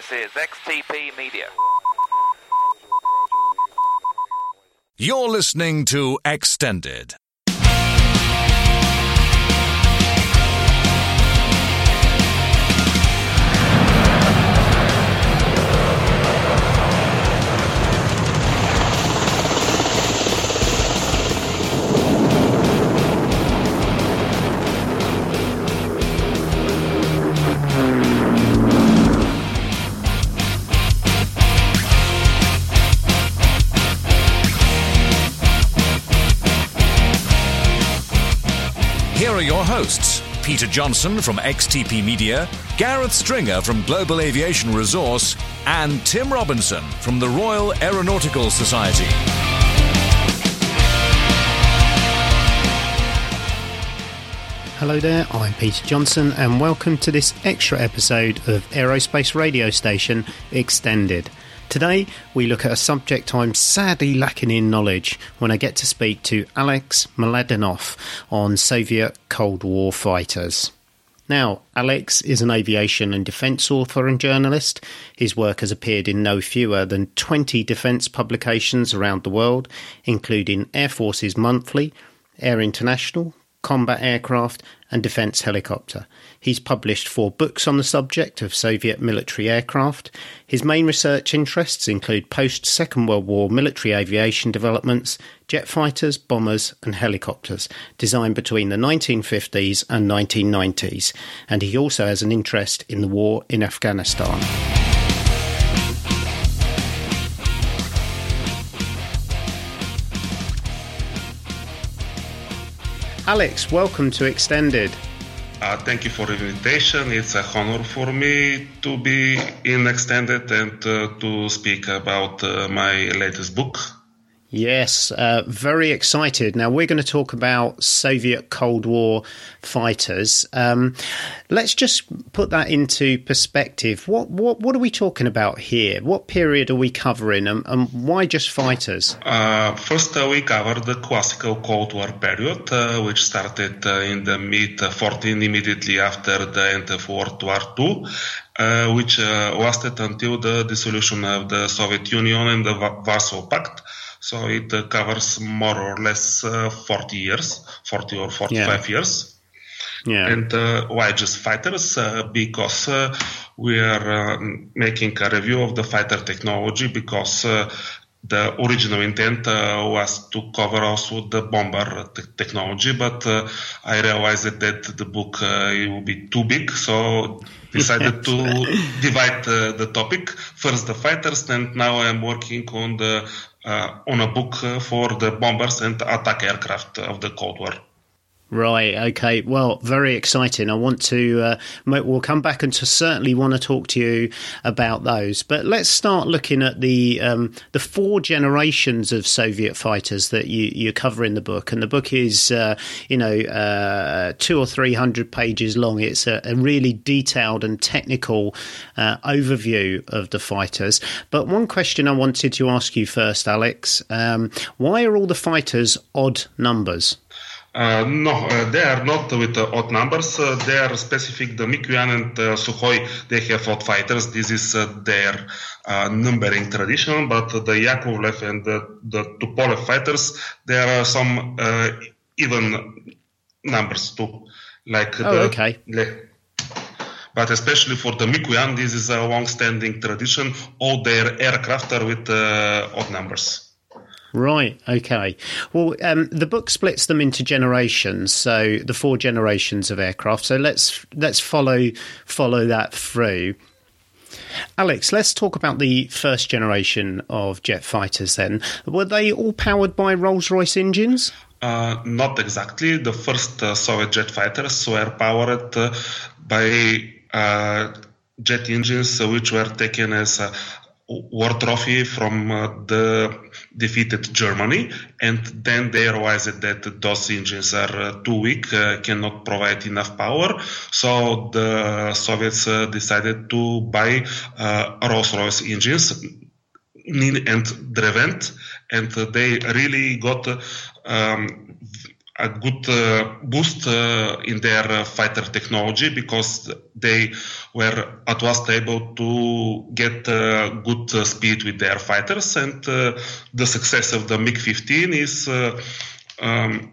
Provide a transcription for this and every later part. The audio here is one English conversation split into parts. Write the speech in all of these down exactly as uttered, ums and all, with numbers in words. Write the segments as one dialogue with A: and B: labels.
A: This is X T P Media.
B: You're listening to Extended. Here are your hosts, Peter Johnson from X T P Media, Gareth Stringer from Global Aviation Resource, and Tim Robinson from the Royal Aeronautical Society.
C: Hello there, I'm Peter Johnson and welcome to this extra episode of Aerospace Radio Station Extended. Today, we look at a subject I'm sadly lacking in knowledge when I get to speak to Alex Mladenov on Soviet Cold War fighters. Now, Alex is an aviation and defence author and journalist. His work has appeared in no fewer than twenty defence publications around the world, including Air Forces Monthly, Air International, Combat Aircraft and Defence Helicopter. He's published four books on the subject of Soviet military aircraft. His main research interests include post-Second World War military aviation developments, jet fighters, bombers and helicopters, designed between the nineteen fifties and nineteen nineties. And he also has an interest in the war in Afghanistan. Alex, welcome to Extended.
D: Uh, thank you for the invitation. It's a honor for me to be in Extended and uh, to speak about uh, my latest book.
C: Yes, uh, very excited. Now, we're going to talk about Soviet Cold War fighters. Um, let's just put that into perspective. What what what are we talking about here? What period are we covering, and, and why just fighters?
D: Uh, first, uh, we covered the classical Cold War period, uh, which started uh, in the mid fourteen, immediately after the end of World War Two, uh, which uh, lasted until the dissolution of the Soviet Union and the Warsaw Pact. So it uh, covers more or less uh, forty years, forty or forty-five yeah. years.
C: Yeah.
D: And uh, why just fighters? Uh, because uh, we are uh, making a review of the fighter technology, because uh, the original intent uh, was to cover also the bomber te- technology, but uh, I realized that the book uh, it will be too big, so decided to divide uh, the topic. First the fighters, and now I'm working on the uh, on a book uh, for the bombers and attack aircraft of the Cold War.
C: Right, okay. Well, very exciting. I want to, uh, we'll come back and to certainly want to talk to you about those. But let's start looking at the um, the four generations of Soviet fighters that you, you cover in the book. And the book is, uh, you know, uh, two or three hundred pages long. It's a, a really detailed and technical uh, overview of the fighters. But one question I wanted to ask you first, Alex, um, why are all the fighters odd numbers?
D: Uh, no, uh, they are not with uh, odd numbers. Uh, they are specific. The Mikoyan and uh, Sukhoi, they have odd fighters. This is uh, their uh, numbering tradition. But the Yakovlev and the, the Tupolev fighters, there are some uh, even numbers too. Like
C: oh,
D: the,
C: okay.
D: Le- but especially for the Mikoyan, this is a long-standing tradition. All their aircraft are with uh, odd numbers.
C: Right, okay. Well, um, the book splits them into generations, so the four generations of aircraft. So let's let's follow follow that through. Alex, let's talk about the first generation of jet fighters then. Were they all powered by Rolls-Royce engines?
D: Uh, not exactly. The first uh, Soviet jet fighters were powered uh, by uh, jet engines uh, which were taken as a war trophy from uh, the defeated Germany, and then they realized that those engines are uh, too weak, uh, cannot provide enough power, so the Soviets uh, decided to buy uh, Rolls-Royce engines and Drevent, and uh, they really got um, a good uh, boost uh, in their uh, fighter technology because they were at last able to get uh, good uh, speed with their fighters, and uh, the success of the MiG fifteen is uh, um,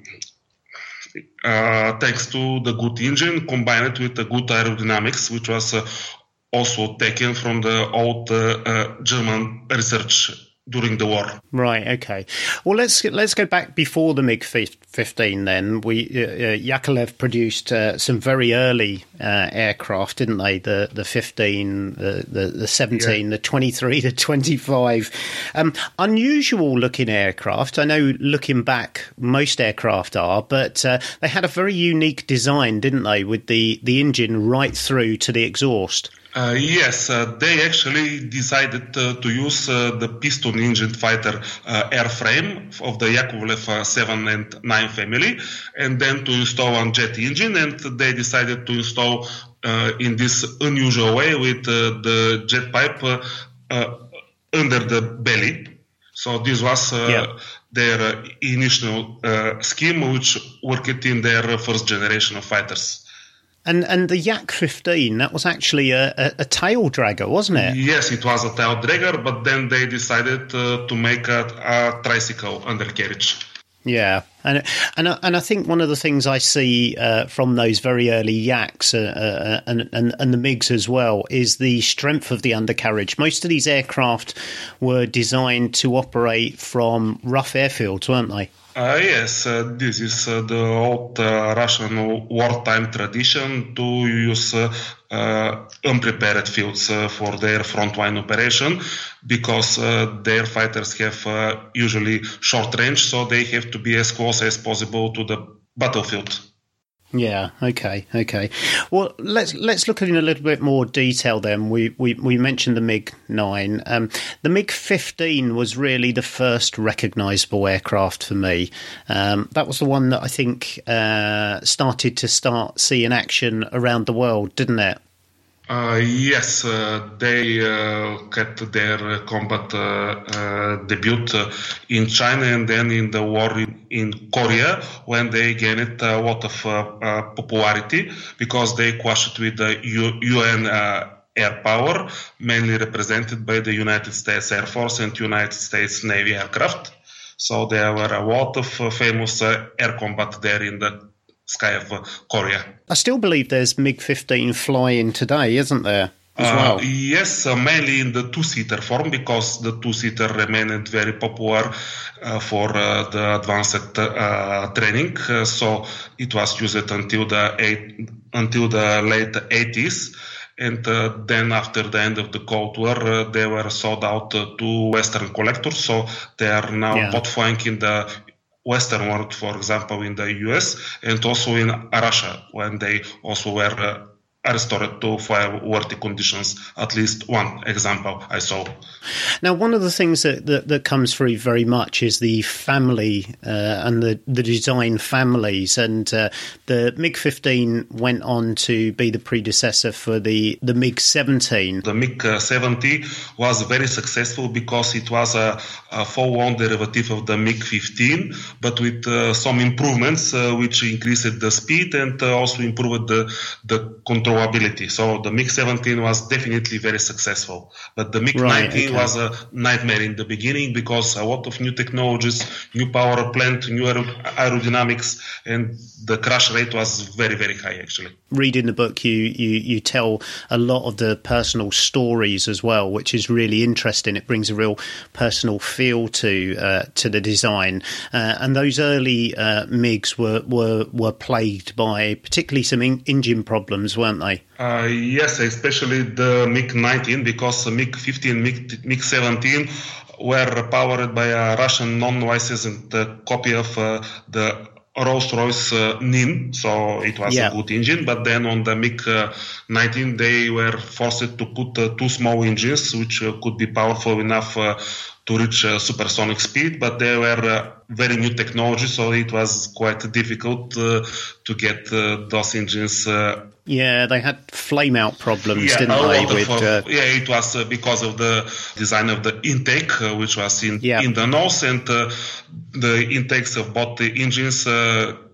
D: uh, thanks to the good engine combined with the good aerodynamics, which was uh, also taken from the old uh, uh, German research during the war.
C: Right. Okay. Well, let's let's go back before the MiG fifteen. Then we uh, uh, Yakolev produced uh, some very early uh, aircraft, didn't they? The the fifteen, the the, the seventeen, yeah. The twenty-three, the twenty-five. Um, unusual looking aircraft. I know, looking back, most aircraft are, but uh, they had a very unique design, didn't they? With the the engine right through to the exhaust.
D: Uh, yes, uh, they actually decided uh, to use uh, the piston engine fighter uh, airframe of the Yakolev uh, seven and nine family, and then to install one jet engine, and they decided to install uh, in this unusual way with uh, the jet pipe uh, uh, under the belly. So this was uh, yeah. their uh, initial uh, scheme, which worked in their first generation of fighters.
C: And and the Yak fifteen, that was actually a, a, a tail dragger, wasn't it?
D: Yes, it was a tail dragger, but then they decided uh, to make a, a tricycle undercarriage.
C: Yeah, and and and I think one of the things I see uh, from those very early Yaks uh, uh, and, and and the MiGs as well is the strength of the undercarriage. Most of these aircraft were designed to operate from rough airfields, weren't they?
D: Uh, yes, uh, this is uh, the old uh, Russian wartime tradition to use uh, uh, unprepared fields uh, for their frontline operation because uh, their fighters have uh, usually short range, so they have to be as close as possible to the battlefield.
C: Yeah. Okay. Okay. Well, let's let's look in a little bit more detail. Then we we, we mentioned the MiG nine. Um, the MiG fifteen was really the first recognisable aircraft for me. Um, that was the one that I think uh, started to start seeing action around the world, didn't it?
D: Uh, yes, uh, they uh, had their uh, combat uh, uh, debut uh, in China and then in the war in, in Korea when they gained a lot of uh, uh, popularity because they clashed with the U- UN uh, air power, mainly represented by the United States Air Force and United States Navy aircraft. So there were a lot of uh, famous uh, air combat there in the sky of uh, Korea.
C: I still believe there's MiG fifteen flying today, isn't there, as
D: uh,
C: well?
D: Yes, uh, mainly in the two-seater form because the two-seater remained very popular uh, for uh, the advanced uh, training. Uh, so it was used until the eight, until the late eighties. And uh, then after the end of the Cold War, uh, they were sold out uh, to Western collectors. So they are now yeah. both flying in the Western world, for example, in the U S and also in Russia, when they also were uh, restored to fire-worthy conditions. At least one example I saw.
C: Now, one of the things that, that, that comes through very much is the family uh, and the, the design families. And uh, the MiG fifteen went on to be the predecessor for the, the MiG seventeen.
D: The MiG seventy was very successful because it was a, a full-on derivative of the MiG fifteen, but with uh, some improvements uh, which increased the speed and uh, also improved the, the control ability. So the MiG seventeen was definitely very successful, but the MiG nineteen right, okay. was a nightmare in the beginning because a lot of new technologies, new power plant, new aer- aerodynamics, and the crash rate was very, very high actually.
C: Reading the book, you, you, you tell a lot of the personal stories as well, which is really interesting. It brings a real personal feel to uh, to the design. Uh, and those early uh, MiGs were, were, were plagued by particularly some in- engine problems, weren't they?
D: Uh, yes, especially the MiG nineteen, because MiG fifteen, MiG, MiG seventeen were powered by a Russian non-licensed uh, copy of uh, the Rolls-Royce uh, N I N, so it was yeah. a good engine. But then on the MiG uh, nineteen, they were forced to put uh, two small engines, which uh, could be powerful enough uh, to reach uh, supersonic speed, but they were uh, very new technology, so it was quite difficult uh, to get uh, those engines. Uh,
C: yeah, they had flame-out problems,
D: yeah,
C: didn't they?
D: With,
C: of, uh,
D: yeah, it was uh, because of the design of the intake, uh, which was in,
C: yeah.
D: in the nose, and uh, the intakes of both the engines uh,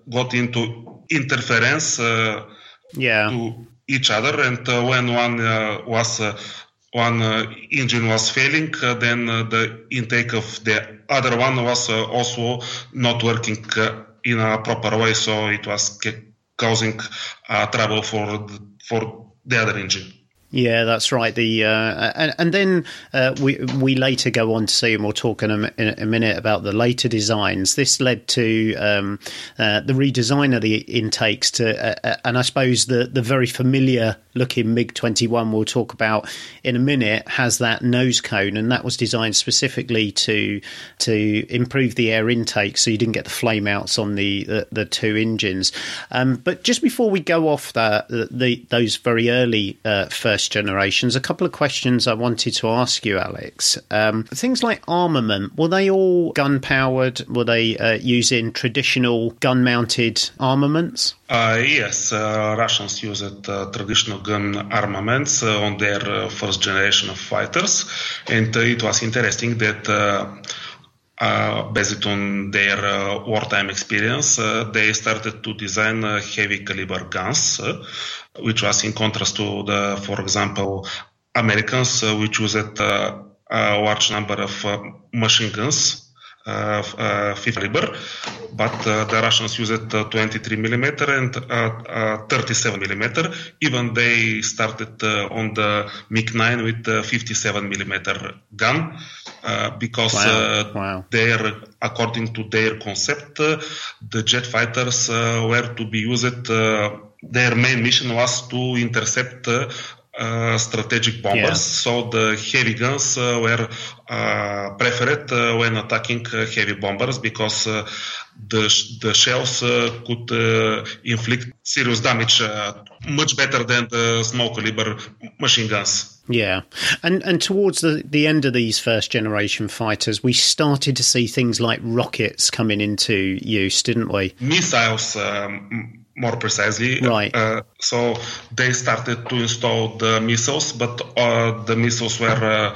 D: got into interference uh,
C: yeah.
D: to each other, and uh, when one uh, was uh, one uh, engine was failing, uh, then uh, the intake of the other one was uh, also not working uh, in a proper way, so it was ca- causing uh, trouble for the, for the other engine.
C: Yeah, that's right. The uh, and, and then uh, we we later go on to see, and we'll talk in a, in a minute about the later designs. This led to um, uh, the redesign of the intakes to, uh, and I suppose the the very familiar looking MiG twenty-one we'll talk about in a minute has that nose cone, and that was designed specifically to to improve the air intake, so you didn't get the flame outs on the the, the two engines. Um, but just before we go off the, the, the those very early uh, first generations, a couple of questions I wanted to ask you, Alex. Um, things like armament, were they all gun-powered? Were they uh, using traditional gun-mounted armaments?
D: Uh, yes, uh, Russians used uh, traditional gun armaments uh, on their uh, first generation of fighters, and uh, it was interesting that uh, uh, based on their uh, wartime experience, uh, they started to design uh, heavy caliber guns, uh, which was in contrast to the, for example, Americans, uh, which used uh, a large number of uh, machine guns. Uh, uh, fifty caliber, but uh, the Russians used uh, twenty-three millimeter and uh, uh, thirty-seven millimeter. Even they started uh, on the MiG nine with uh, fifty-seven millimeter gun uh, because
C: wow.
D: Uh,
C: wow.
D: their, according to their concept, uh, the jet fighters uh, were to be used. Uh, their main mission was to intercept. Uh, Uh, strategic bombers, yeah. So the heavy guns uh, were uh, preferred uh, when attacking uh, heavy bombers because uh, the the shells uh, could uh, inflict serious damage uh, much better than the small caliber machine guns.
C: Yeah, and and towards the, the end of these first generation fighters, we started to see things like rockets coming into use, didn't we?
D: Missiles. Um, More precisely,
C: right?
D: Uh, so they started to install the missiles, but uh, the missiles were uh,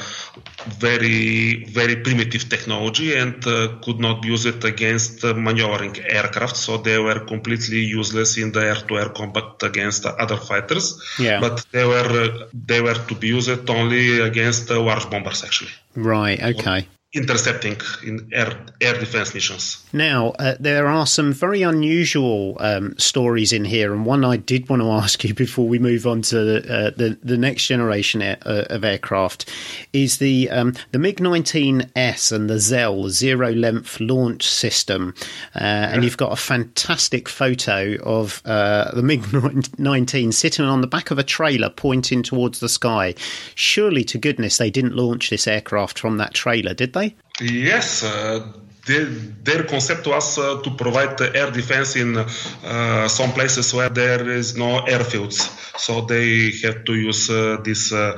D: very, very primitive technology and uh, could not use it against uh, maneuvering aircraft. So they were completely useless in the air-to-air combat against uh, other fighters.
C: Yeah.
D: But they were uh, they were to be used only against uh, large bombers, actually.
C: Right. Okay.
D: Intercepting in air air defense missions.
C: Now, uh, there are some very unusual um, stories in here, and one I did want to ask you before we move on to the uh, the, the next generation air, uh, of aircraft is the um, the MiG nineteen S and the Zell, the Zero Length Launch System, uh, yeah. And you've got a fantastic photo of uh, the MiG nineteen sitting on the back of a trailer pointing towards the sky. Surely to goodness they didn't launch this aircraft from that trailer, did they?
D: Yes, uh, they, their concept was uh, to provide air defense in uh, some places where there is no airfields. So they have to use uh, this uh,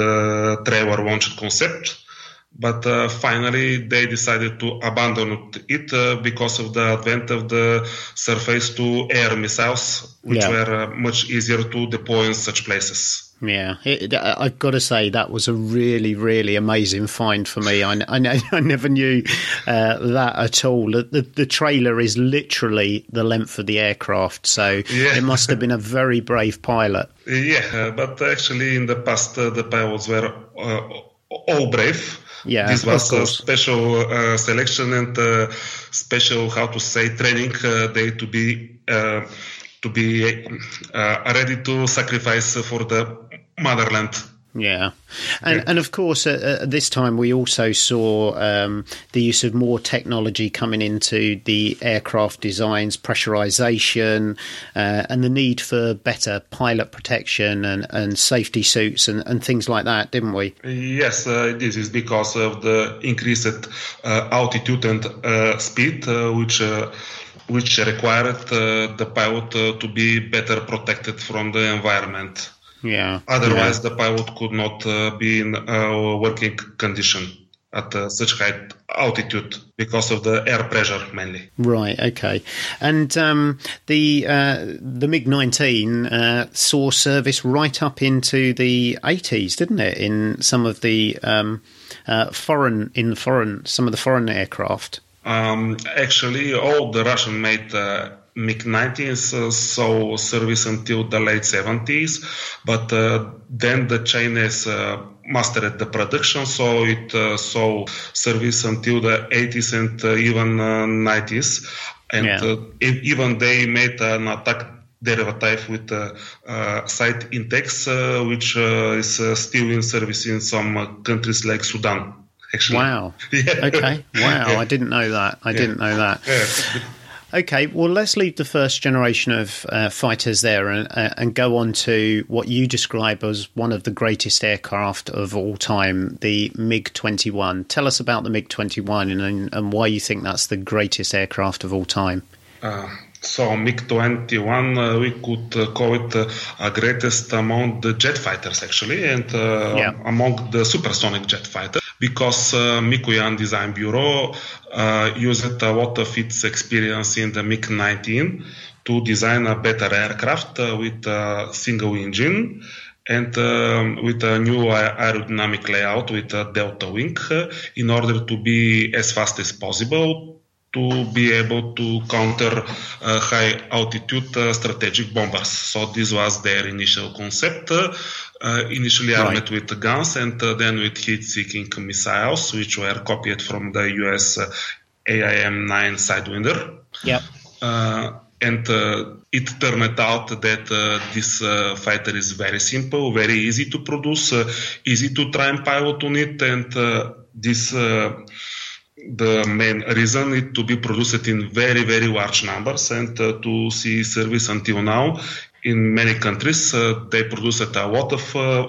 D: the trailer launched concept. But uh, finally, they decided to abandon it uh, because of the advent of the surface-to-air missiles, which
C: yeah.
D: were uh, much easier to deploy in such places.
C: Yeah, it, I've got to say that was a really, really amazing find for me. I, I, I never knew uh, that at all. The, the trailer is literally the length of the aircraft, so yeah. It must have been a very brave pilot.
D: Yeah, but actually in the past uh, the pilots were uh, all brave.
C: Yeah,
D: this was a special uh, selection and uh, special, how to say, training uh, day to be uh, to be uh, ready to sacrifice for the motherland.
C: Yeah, and and of course uh, at this time we also saw um, the use of more technology coming into the aircraft designs, pressurization, uh, and the need for better pilot protection and, and safety suits and, and things like that, didn't we?
D: Yes, uh, this is because of the increased uh, altitude and uh, speed, uh, which uh, which required uh, the pilot uh, to be better protected from the environment.
C: Yeah.
D: Otherwise,
C: yeah.
D: the pilot could not uh, be in a working condition at uh, such high altitude because of the air pressure mainly.
C: Right. Okay. And um, the uh, the MiG nineteen uh, saw service right up into the eighties, didn't it? In some of the um, uh, foreign in foreign some of the foreign aircraft.
D: Um, actually, all the Russian-made uh, MiG nineteens uh, saw service until the late seventies, but uh, then the Chinese uh, mastered the production, so it uh, saw service until the eighties and uh, even uh, nineties. And
C: yeah.
D: uh, even they made an attack derivative with uh, uh, site intakes, uh, which uh, is uh, still in service in some uh, countries like Sudan. Actually.
C: Wow.
D: Yeah.
C: Okay. Wow. Yeah. I didn't know that. I yeah. didn't know that.
D: Yeah.
C: Okay. Well, let's leave the first generation of uh, fighters there and, uh, and go on to what you describe as one of the greatest aircraft of all time, the MiG twenty-one. Tell us about the MiG twenty-one and, and why you think that's the greatest aircraft of all time.
D: Uh, so MiG twenty-one, uh, we could uh, call it uh, a greatest among the jet fighters, actually, and uh, yeah. among the supersonic jet fighters. Because uh, Mikoyan Design Bureau uh, used a lot of its experience in the MiG nineteen to design a better aircraft uh, with a single engine and um, with a new aerodynamic layout with a delta wing uh, in order to be as fast as possible to be able to counter uh, high altitude uh, strategic bombers. So this was their initial concept. Uh, Uh, initially
C: right.
D: armed with guns and uh, then with heat-seeking missiles, which were copied from the U S uh, A I M nine Sidewinder.
C: Yep.
D: Uh, and uh, it turned out that uh, this uh, fighter is very simple, very easy to produce, uh, easy to try and pilot on it, and uh, this uh, the main reason it to be produced in very, very large numbers and uh, to see service until now. In many countries, uh, they produced a lot of uh,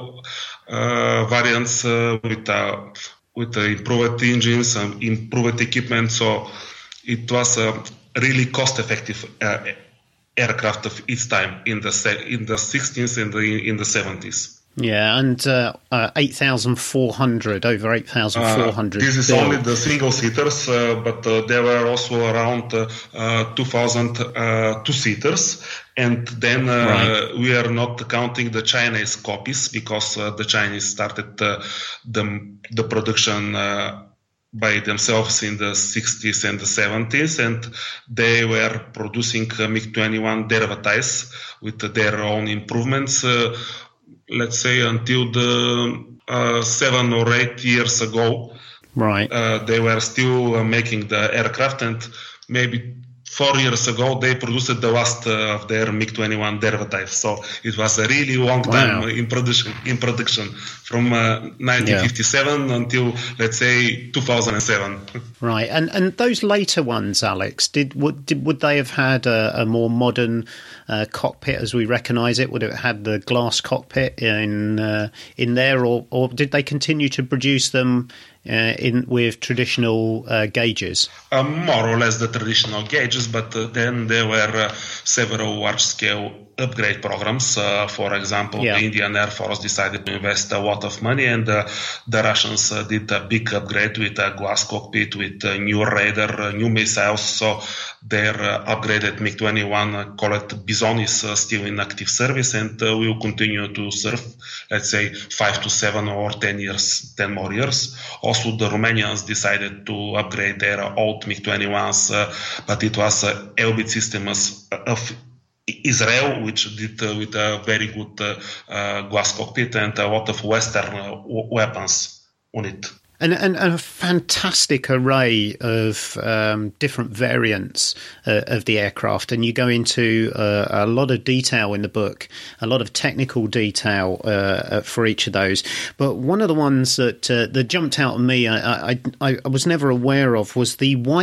D: uh, variants uh, with uh, with uh, improved engines and improved equipment. So it was a really cost-effective uh, aircraft of its time in the se- in the sixties and the, in the seventies.
C: Yeah, and uh, uh, eight thousand four hundred, over eight thousand four hundred.
D: Uh, this is
C: built.
D: only the single-seaters, uh, but uh, there were also around uh, uh, two thousand uh, two-seaters. And then uh, right. we are not counting the Chinese copies because uh, the Chinese started uh, the, the production uh, by themselves in the sixties and the seventies, and they were producing uh, MiG twenty-one derivatives with their own improvements. Uh, let's say until the uh, seven or eight years ago,
C: right?
D: Uh, they were still uh, making the aircraft, and maybe four years ago they produced the last uh, of their MiG twenty-one derivatives. So it was a really long time
C: wow.
D: in production. In production from uh, nineteen fifty-seven yeah. until let's say two thousand seven.
C: Right, and and those later ones, Alex, did would did, would they have had a, a more modern uh, cockpit as we recognise it? Would it have had the glass cockpit in uh, in there, or or did they continue to produce them uh, in with traditional uh, gauges?
D: Uh, more or less the traditional gauges, but uh, then there were uh, several large-scale upgrade programs. Uh, for example, yeah. the Indian Air Force decided to invest a lot of money, and uh, the Russians uh, did a big upgrade with a glass cockpit, with a new radar, uh, new missiles. So their uh, upgraded MiG twenty-one, uh, called Bison, is uh, still in active service and uh, will continue to serve, let's say, five to seven or ten years, ten more years. Also, the Romanians decided to upgrade their old MiG twenty-ones, uh, but it was uh, Elbit systems of Israel, which did uh, with a very good uh, uh, glass cockpit and a lot of Western uh, w- weapons on it.
C: And, and, and a fantastic array of um, different variants uh, of the aircraft. And you go into uh, a lot of detail in the book, a lot of technical detail uh, for each of those. But one of the ones that uh, that jumped out at me, I, I, I was never aware of, was the Y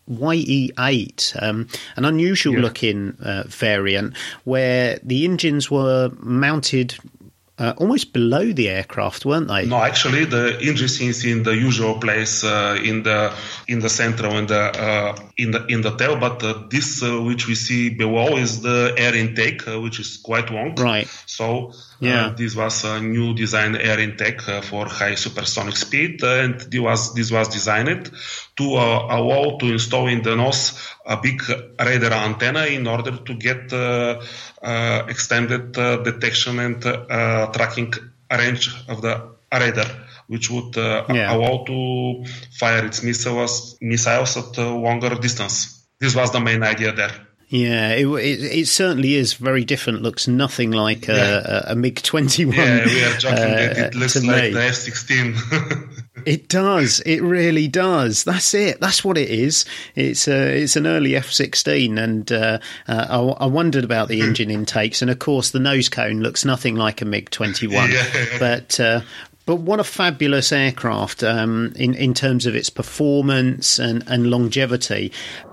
C: E eight, um, an unusual yeah. looking uh, variant where the engines were mounted Uh, almost below the aircraft, weren't they?
D: No, actually, the engine is in the usual place, uh, in the in the center, in the uh, in the in the tail. But uh, this, uh, which we see below, is the air intake, uh, which is quite long.
C: Right.
D: So,
C: yeah,
D: uh, this was a new design air intake uh, for high supersonic speed, uh, and this was this was designed to uh, allow to install in the nose a big radar antenna in order to get uh, uh, extended uh, detection and uh, tracking range of the radar, which would uh,
C: yeah.
D: allow to fire its missiles missiles at a longer distance. This was the main idea there.
C: Yeah, it, it, it certainly is very different. Looks nothing like
D: yeah.
C: a, a MiG twenty-one.
D: Yeah, we are joking
C: uh,
D: that it looks like me. the F sixteen.
C: It does. It really does. That's it. That's what it is. It's a, it's an early F sixteen, and uh, uh, I, I wondered about the engine intakes, and of course the nose cone looks nothing like a MiG twenty-one.
D: Yeah.
C: But uh, but what a fabulous aircraft um, in in terms of its performance and, and longevity.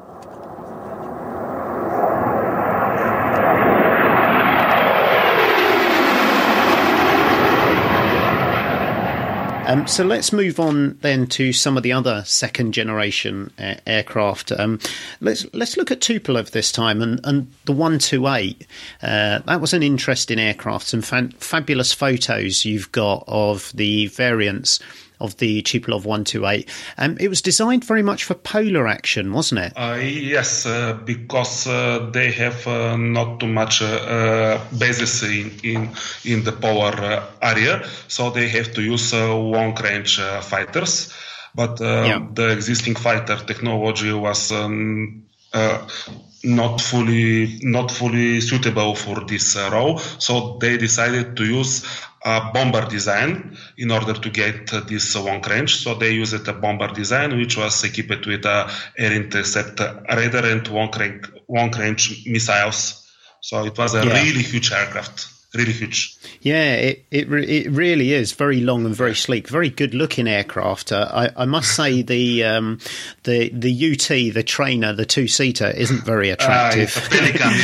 C: Um, so let's move on then to some of the other second generation uh, aircraft. Um, let's let's look at Tupolev this time and, and the one twenty-eight. Uh, that was an interesting aircraft. Some fan- fabulous photos you've got of the variants of the Tupolev one twenty-eight. Um, it was designed very much for polar action, wasn't it?
D: Uh, yes, uh, because uh, they have uh, not too much uh, uh, bases in, in in the polar uh, area, so they have to use uh, long-range uh, fighters. But uh, yeah. the existing fighter technology was um, uh, not fully not fully suitable for this uh, role, so they decided to use a bomber design in order to get uh, this uh, long range. So they used a bomber design which was equipped with a air intercept radar and long range, long range missiles. So it was a yeah. really huge aircraft. Really huge.
C: Yeah, it it, re- it really is very long and very sleek, very good looking aircraft. Uh, I, I must say the um, the the U T, the trainer, the two seater, isn't very attractive.
D: Uh, it's a Pelican,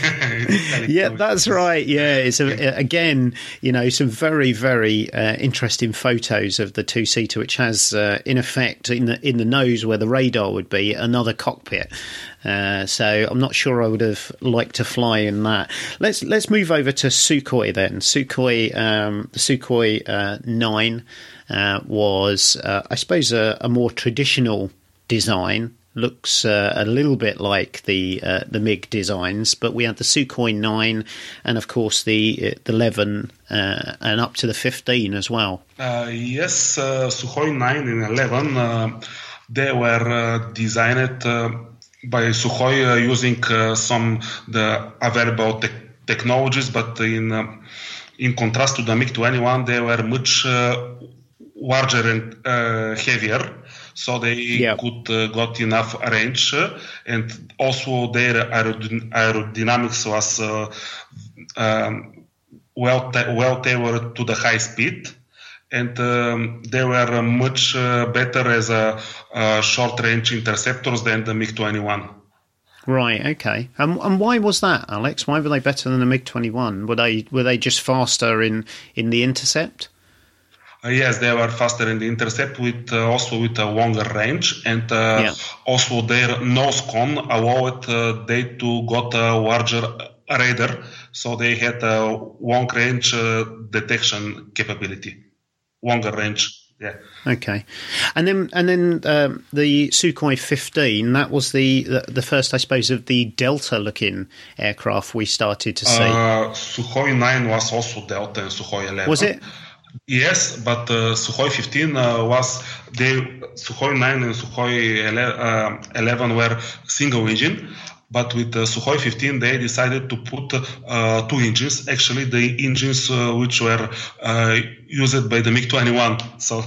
D: yeah.
C: Yeah, that's right. Yeah, it's a, again, you know, some very very uh, interesting photos of the two seater, which has uh, in effect in the in the nose where the radar would be another cockpit. Uh, so I'm not sure I would have liked to fly in that. Let's let's move over to Sukhoi then. Sukhoi, um, the Sukhoi uh, nine uh, was, uh, I suppose, a, a more traditional design. Looks uh, a little bit like the uh, the MiG designs, but we had the Sukhoi nine and, of course, the the eleven uh, and up to the fifteen as well.
D: Uh, yes, uh, Sukhoi nine and eleven, uh, they were uh, designed uh, by Sukhoi uh, using uh, some the available te- technologies, but in uh, in contrast to the MiG twenty-one, they were much uh, larger and uh, heavier. So they yeah. could uh, got enough range, uh, and also their aerodyn- aerodynamics was uh, um, well ta- well tailored to the high speed, and um, they were uh, much uh, better as a uh, short range interceptors than the MiG twenty-one.
C: Right. Okay. And and why was that, Alex? Why were they better than the MiG twenty-one? Were they were they just faster in, in the intercept?
D: Uh, yes, they were faster in the intercept, with uh, also with a longer range, and uh, yeah. also their nose cone allowed uh, they to got a larger radar, so they had a long range uh, detection capability, longer range. Yeah.
C: Okay, and then and then um, the Sukhoi fifteen. That was the, the the first, I suppose, of the Delta looking aircraft we started to see.
D: Uh, Sukhoi nine was also Delta and Sukhoi eleven.
C: Was it?
D: Yes, but uh, Sukhoi fifteen uh, was they Sukhoi nine and Sukhoi eleven were single engine, but with uh, Sukhoi fifteen they decided to put uh, two engines. Actually, the engines uh, which were uh, used by the MiG twenty-one. So,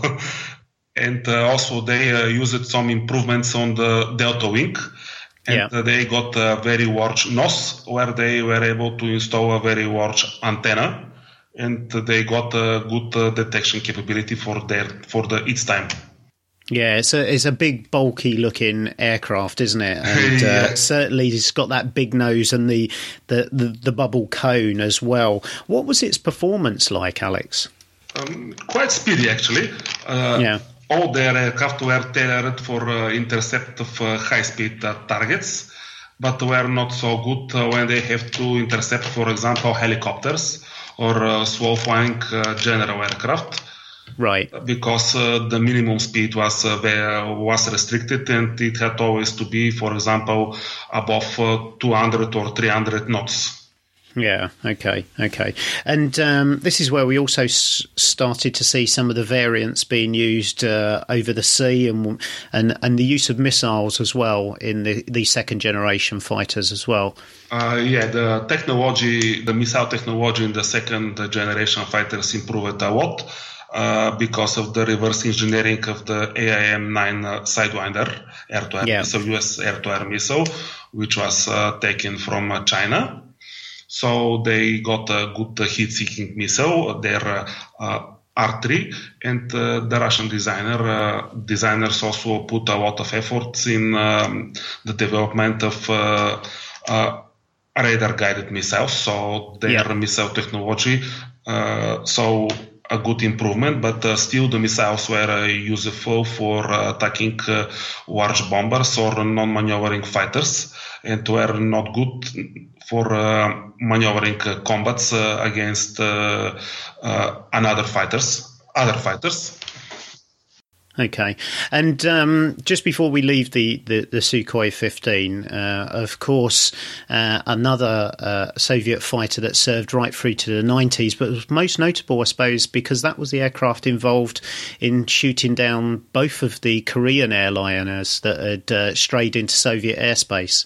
D: and uh, also they uh, used some improvements on the Delta wing. And yeah. uh, they got a very large nose where they were able to install a very large antenna. And they got a good uh, detection capability for their for the its time.
C: Yeah, it's a it's a big, bulky looking aircraft, isn't it? And
D: yeah.
C: uh, certainly it's got that big nose and the, the, the, the bubble cone as well. What was its performance like, Alex?
D: Um, quite speedy, actually. Uh, yeah. All their aircraft were tailored for uh, intercept of uh, high-speed uh, targets, but were not so good uh, when they have to intercept, for example, helicopters or uh, slow-flying uh, general aircraft,
C: right?
D: Because uh, the minimum speed was uh, very, was restricted, and it had always to be, for example, above uh, two hundred or three hundred knots.
C: Yeah, okay, okay. And um, this is where we also s- started to see some of the variants being used uh, over the sea and, and and the use of missiles as well in the, the second generation fighters as well.
D: Uh, yeah, the technology, the missile technology in the second generation fighters improved a lot uh, because of the reverse engineering of the A I M nine uh, Sidewinder air-to-air
C: yeah.
D: missile, U S air-to-air missile, which was uh, taken from uh, China. So they got a good uh, heat-seeking missile, their uh, uh, R three, and uh, the Russian designer uh, designers also put a lot of efforts in um, the development of uh, uh, radar-guided missiles. So their yeah. missile technology uh, saw a good improvement, but uh, still the missiles were uh, useful for uh, attacking uh, large bombers or non-maneuvering fighters, and were not good for uh, maneuvering uh, combats uh, against uh, uh, another fighters, other fighters.
C: Okay. And um, just before we leave the, the, the Sukhoi fifteen, uh, of course, uh, another uh, Soviet fighter that served right through to the nineties, but was most notable, I suppose, because that was the aircraft involved in shooting down both of the Korean airliners that had uh, strayed into Soviet airspace.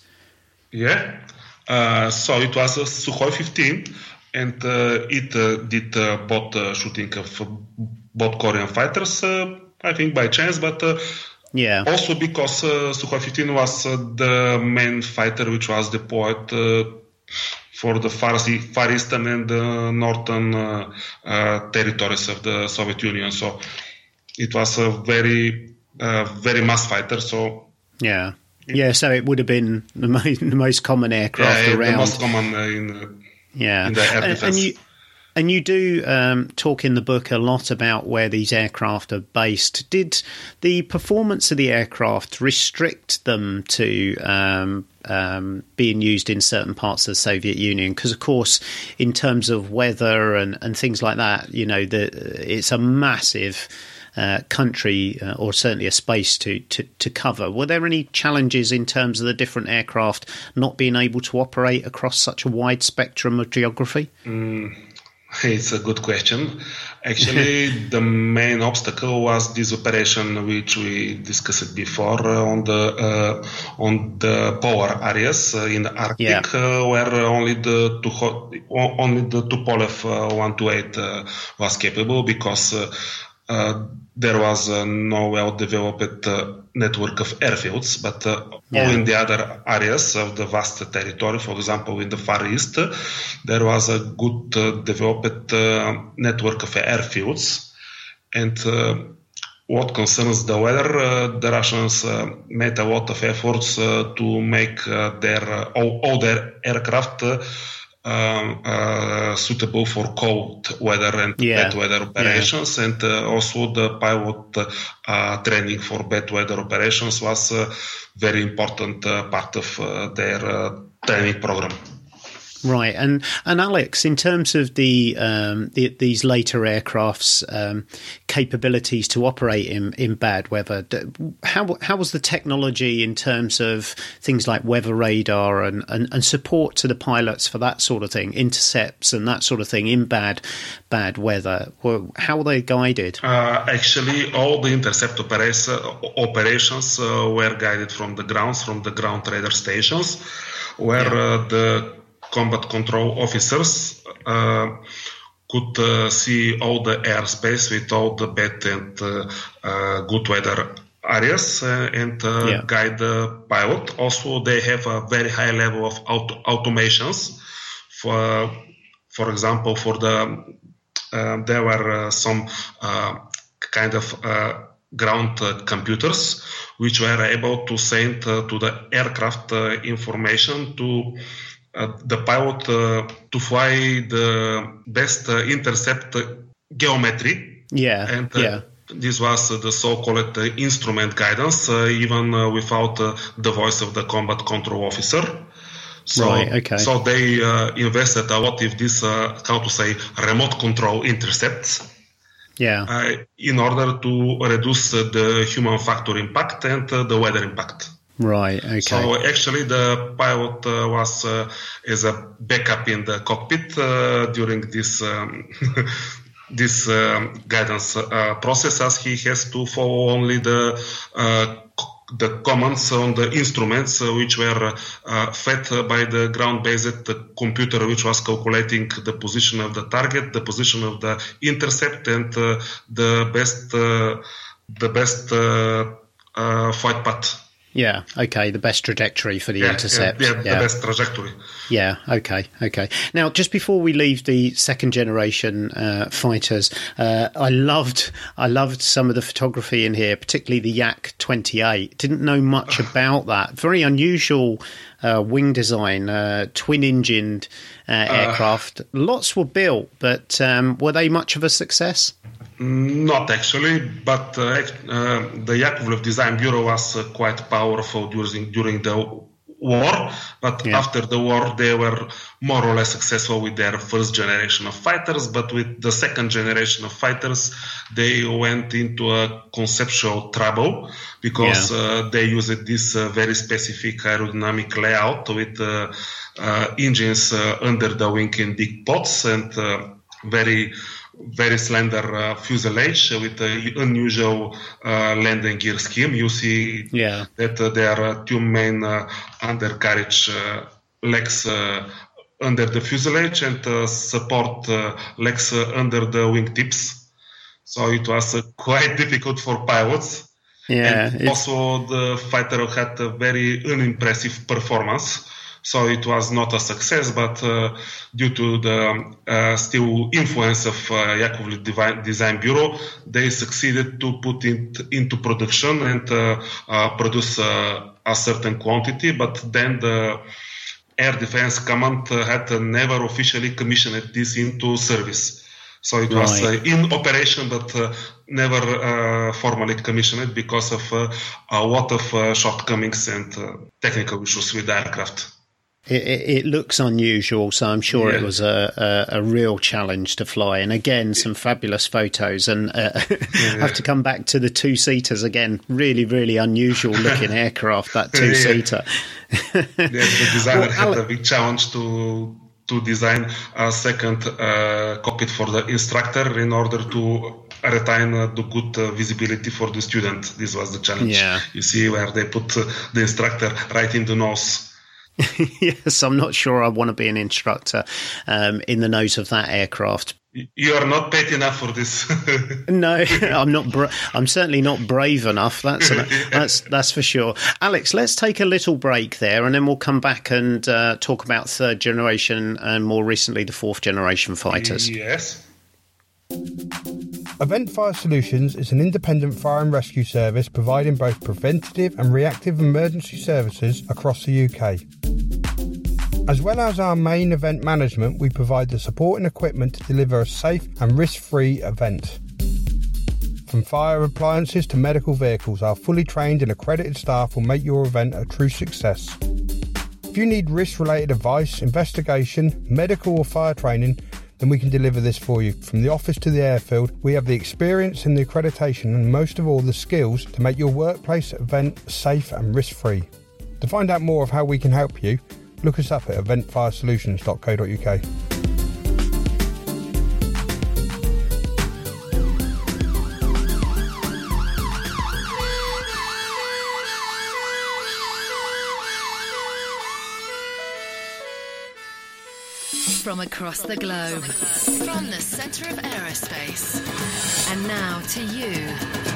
D: Yeah. Uh, so it was a Sukhoi fifteen, and uh, it uh, did uh, both uh, shooting of uh, both Korean fighters, uh, I think by chance, but uh,
C: yeah.
D: also because uh, Sukhoi fifteen was uh, the main fighter which was deployed uh, for the far, far eastern and uh, northern uh, uh, territories of the Soviet Union. So it was a very, uh, very mass fighter. So
C: yeah. Yeah, so it would have been the most, the most common aircraft
D: yeah,
C: around.
D: The most common uh, in, uh,
C: yeah.
D: in the air defense.
C: And, and, you, and you do um, talk in the book a lot about where these aircraft are based. Did the performance of the aircraft restrict them to um, um, being used in certain parts of the Soviet Union? Because, of course, in terms of weather and, and things like that, you know, the, it's a massive... Uh, country uh, or certainly a space to, to, to cover. Were there any challenges in terms of the different aircraft not being able to operate across such a wide spectrum of geography?
D: Mm, it's a good question. Actually, the main obstacle was this operation which we discussed before uh, on the uh, on the polar areas uh, in the Arctic, yeah. uh, where only the Tuho- only the Tupolev uh, one twenty-eight uh, was capable because uh, uh, there was uh, no well-developed uh, network of airfields, but uh, yeah. all in the other areas of the vast territory, for example, in the Far East, uh, there was a good uh, developed uh, network of airfields. And uh, what concerns the weather, uh, the Russians uh, made a lot of efforts uh, to make uh, their uh, all, all their aircraft uh, Um, uh, suitable for cold weather and yeah. bad weather operations, yeah. and uh, also the pilot uh, training for bad weather operations was a very important uh, part of uh, their uh, training program.
C: Right, and and Alex, in terms of the, um, the these later aircraft's um, capabilities to operate in, in bad weather, how how was the technology in terms of things like weather radar and, and, and support to the pilots for that sort of thing, intercepts and that sort of thing in bad bad weather? How were they guided?
D: Uh, actually, all the intercept operations operations uh, were guided from the grounds, from the ground radar stations, where yeah. uh, the combat control officers uh, could uh, see all the airspace with all the bad and uh, uh, good weather areas uh, and uh, yeah. guide the pilot. Also, they have a very high level of auto- automations. For, for example, for the uh, there were uh, some uh, kind of uh, ground uh, computers which were able to send uh, to the aircraft uh, information to Uh, the pilot uh, to fly the best uh, intercept geometry.
C: Yeah,
D: and uh,
C: yeah.
D: This was uh, the so-called uh, instrument guidance, uh, even uh, without uh, the voice of the combat control officer. So,
C: right, okay.
D: So they uh, invested a lot in this, uh, how to say, remote control intercepts.
C: Yeah.
D: Uh, in order to reduce uh, the human factor impact and uh, the weather impact.
C: Right, okay.
D: So actually the pilot uh, was uh, as a backup in the cockpit uh, during this um, this um, guidance uh, process, as he has to follow only the uh, the commands on the instruments uh, which were uh, fed by the ground-based computer, which was calculating the position of the target, the position of the intercept, and uh, the best uh, the best uh, uh, flight path.
C: Yeah, okay, the best trajectory for the
D: yeah,
C: intercept.
D: Yeah,
C: yeah,
D: the best trajectory.
C: Yeah, okay, okay. Now, just before we leave the second generation uh, fighters, uh, I loved I loved some of the photography in here, particularly the Yak twenty-eight. Didn't know much about that. Very unusual uh, wing design, uh, twin-engined uh, aircraft. Uh, Lots were built, but um, were they much of a success?
D: Not actually, but uh, uh, the Yakovlev Design Bureau was uh, quite powerful during during the war. But yeah. after the war, they were more or less successful with their first generation of fighters. But with the second generation of fighters, they went into a conceptual trouble because yeah. uh, they used this uh, very specific aerodynamic layout with uh, uh, engines uh, under the wing in big pods and uh, very. very slender uh, fuselage with an unusual uh, landing gear scheme. You see
C: yeah.
D: that uh, there are two main uh, undercarriage uh, legs uh, under the fuselage and uh, support uh, legs uh, under the wingtips. So it was uh, quite difficult for pilots.
C: Yeah,
D: and also the fighter had a very unimpressive performance. So it was not a success, but uh, due to the uh, still influence of uh, Yakovlev Design Bureau, they succeeded to put it into production and uh, uh, produce uh, a certain quantity. But then the Air Defense Command uh, had uh, never officially commissioned this into service. So it was uh, in operation, but uh, never uh, formally commissioned because of uh, a lot of uh, shortcomings and uh, technical issues with the aircraft.
C: It, it, it looks unusual, so I'm sure yeah. it was a, a, a real challenge to fly. And again, some fabulous photos. And uh, yeah. I have to come back to the two-seaters again. Really, really unusual looking aircraft, that two-seater.
D: Yeah. yeah, the designer well, had Ale- a big challenge to to design a second uh, cockpit for the instructor in order to retain uh, the good uh, visibility for the student. This was the challenge.
C: Yeah.
D: You see where they put uh, the instructor right in the nose.
C: Yes, I'm not sure I want to be an instructor um, in the nose of that aircraft.
D: You are not paid enough for this.
C: No, I'm not. Bra- I'm certainly not brave enough. That's an, that's that's for sure. Alex, let's take a little break there, and then we'll come back and uh, talk about third generation and more recently the fourth generation fighters.
D: Yes.
A: Event Fire Solutions is an independent fire and rescue service providing both preventative and reactive emergency services across the U K. As well as our main event management, we provide the support and equipment to deliver a safe and risk-free event. From fire appliances to medical vehicles, our fully trained and accredited staff will make your event a true success. If you need risk-related advice, investigation, medical or fire training, then we can deliver this for you. From the office to the airfield, we have the experience and the accreditation and most of all the skills to make your workplace event safe and risk-free. To find out more of how we can help you, look us up at event fire solutions dot co dot uk.
E: From across the globe, from the centre of aerospace, and now to you.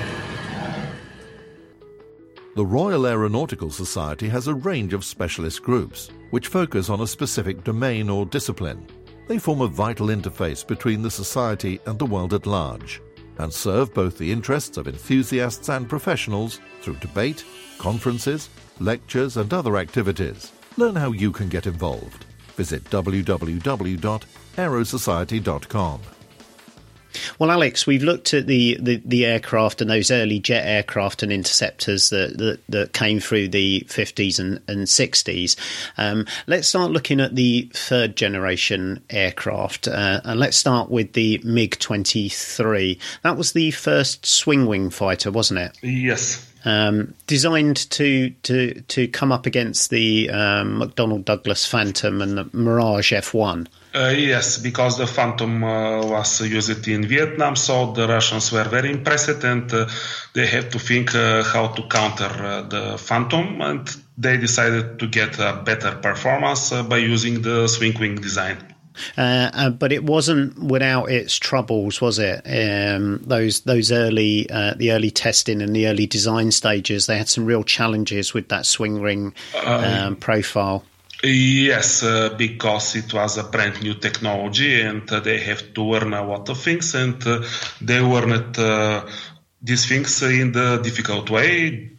F: The Royal Aeronautical Society has a range of specialist groups which focus on a specific domain or discipline. They form a vital interface between the society and the world at large and serve both the interests of enthusiasts and professionals through debate, conferences, lectures and other activities. Learn how you can get involved. Visit w w w dot aerosociety dot com.
C: Well, Alex, we've looked at the, the, the aircraft and those early jet aircraft and interceptors that that, that came through the fifties and, and sixties. Um, let's start looking at the third generation aircraft, uh, and let's start with the MiG twenty-three. That was the first swing wing fighter, wasn't it?
D: Yes.
C: Um, designed to, to to come up against the um, McDonnell Douglas Phantom and the Mirage F one.
D: Uh, yes, because the Phantom uh, was used in Vietnam, so the Russians were very impressed, and uh, they had to think uh, how to counter uh, the Phantom, and they decided to get a better performance uh, by using the swing wing design.
C: Uh, uh, but it wasn't without its troubles, was it? Um, those those early uh, the early testing and the early design stages, they had some real challenges with that swing ring um, profile.
D: Yes, uh, because it was a brand new technology, and uh, they have to learn a lot of things, and uh, they learned uh, these things in the difficult way,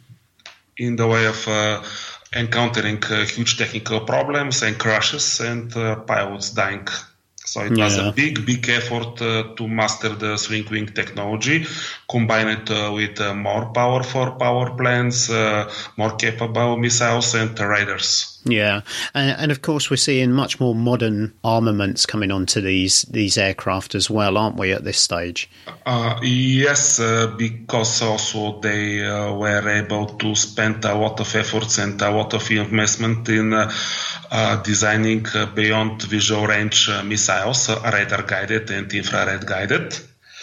D: in the way of uh, encountering uh, huge technical problems and crashes and uh, pilots dying. So it was
C: Yeah.
D: a big, big effort uh, to master the swing wing technology, combine it uh, with uh, more powerful power plants, uh, more capable missiles and uh, radars.
C: Yeah, and, and of course we're seeing much more modern armaments coming onto these these aircraft as well, aren't we, at this stage?
D: Uh, yes, uh, because also they uh, were able to spend a lot of efforts and a lot of investment in uh, uh, designing uh, beyond visual range uh, missiles, uh, radar guided and infrared guided.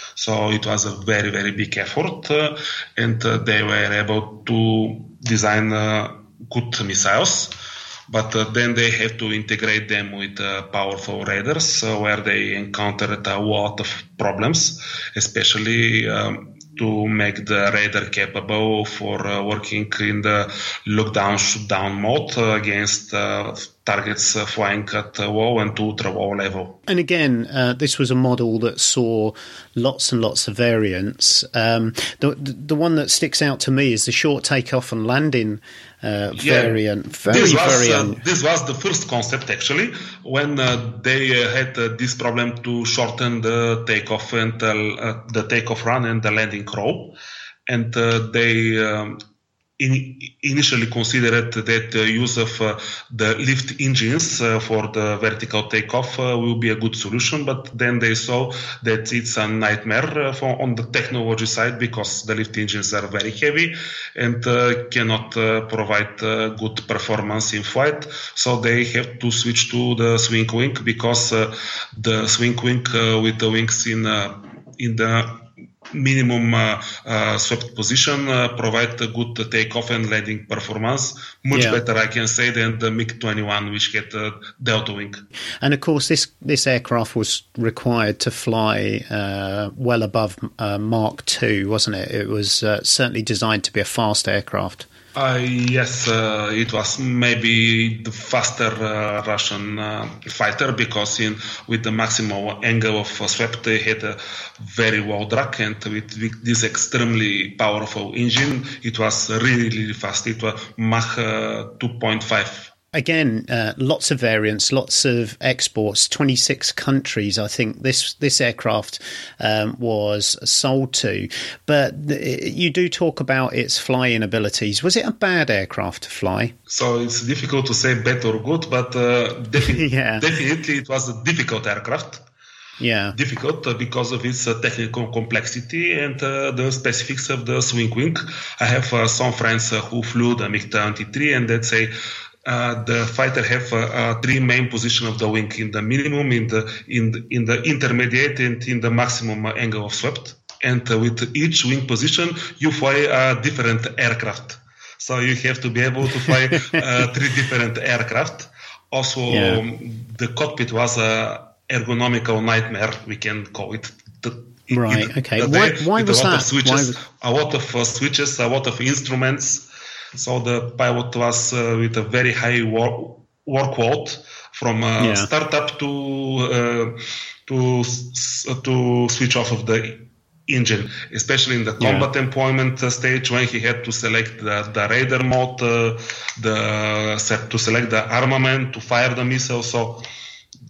D: So it was a very, very big effort, uh, and uh, they were able to design uh, good missiles. But uh, then they have to integrate them with uh, powerful radars, uh, where they encountered a lot of problems, especially um, to make the radar capable for uh, working in the look-down, shoot-down mode uh, against uh, targets uh, flying at uh, low and ultra-low level.
C: And again, uh, this was a model that saw lots and lots of variants. Um, the, the one that sticks out to me is the short takeoff and landing uh,
D: Yeah.
C: variant. Very,
D: this was,
C: very.
D: uh,
C: Un-
D: this was the first concept, actually, when uh, they uh, had uh, this problem to shorten the takeoff and uh, uh, the takeoff run and the landing roll, and uh, they um, in, initially considered that the use of uh, the lift engines uh, for the vertical takeoff uh, will be a good solution, but then they saw that it's a nightmare uh, for, on the technology side, because the lift engines are very heavy and uh, cannot uh, provide uh, good performance in flight. So they have to switch to the swing wing, because uh, the swing wing uh, with the wings in uh, in the minimum uh, uh, swept position uh, provide a good uh, takeoff and landing performance, much
C: Yeah.
D: better, I can say, than the MiG twenty-one, which had uh, delta wing.
C: And of course, this, this aircraft was required to fly uh, well above uh, Mark two, wasn't it? It was uh, certainly designed to be a fast aircraft.
D: Uh, yes, uh, it was maybe the faster uh, Russian uh, fighter, because in with the maximum angle of uh, swept, they had a very low drag, and with, with this extremely powerful engine, it was really, really fast. It was Mach uh, two point five.
C: Again, uh, lots of variants, lots of exports, twenty-six countries, I think this this aircraft um, was sold to. But th- you do talk about its flying abilities. Was it a bad aircraft to fly?
D: So it's difficult to say bad or good, but uh, defi-
C: Yeah.
D: definitely it was a difficult aircraft.
C: Yeah.
D: Difficult uh, because of its uh, technical complexity and uh, the specifics of the swing wing. I have uh, some friends uh, who flew the MiG twenty-three, and they say uh, the fighter have uh, uh, three main position of the wing: in the minimum, in the in the, in the intermediate, and in the maximum uh, angle of swept. And uh, with each wing position, you fly a different aircraft. So you have to be able to fly uh, three different aircraft. Also,
C: Yeah.
D: um, the cockpit was a ergonomical nightmare, we can call it. The,
C: Right,
D: it-
C: okay.
D: the
C: Why-
D: day
C: why
D: with
C: was
D: a lot
C: that?
D: of switches,
C: Why
D: a lot of uh, switches, a lot of instruments. So the pilot was uh, with a very high work, workload from uh,
C: Yeah.
D: startup to uh, to s- to switch off of the engine, especially in the combat
C: Yeah.
D: employment uh, stage, when he had to select the, the radar mode, uh, the set to select the armament to fire the missile. So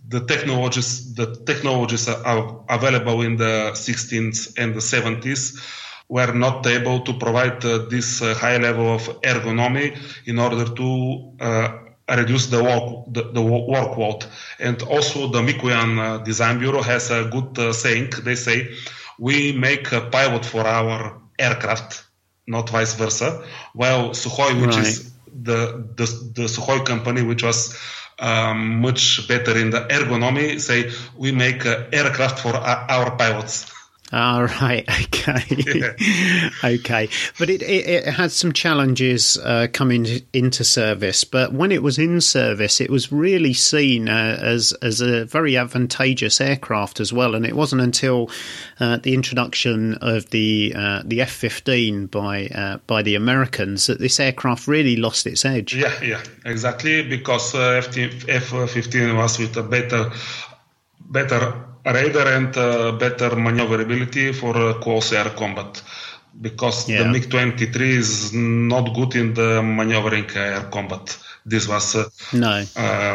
D: the technologies the technologies are available in the sixties and the seventies were not able to provide uh, this uh, high level of ergonomy in order to uh, reduce the work the, the workload. And also the Mikoyan uh, Design Bureau has a good uh, saying. They say, we make a pilot for our aircraft, not vice versa. While Sukhoi, which right. is the, the the Sukhoi company, which was um, much better in the ergonomy, say we make uh, aircraft for our, our pilots.
C: All right, okay, yeah. okay. But it, it, it had some challenges uh, coming into service. But when it was in service, it was really seen uh, as as a very advantageous aircraft as well. And it wasn't until uh, the introduction of the uh, the F fifteen by uh, by the Americans that this aircraft really lost its edge.
D: Yeah, yeah, exactly. Because uh, F fifteen was with a better better. radar and uh, better maneuverability for uh, close air combat, because yeah. the MiG twenty-three is not good in the maneuvering air combat. This was uh,
C: no
D: uh,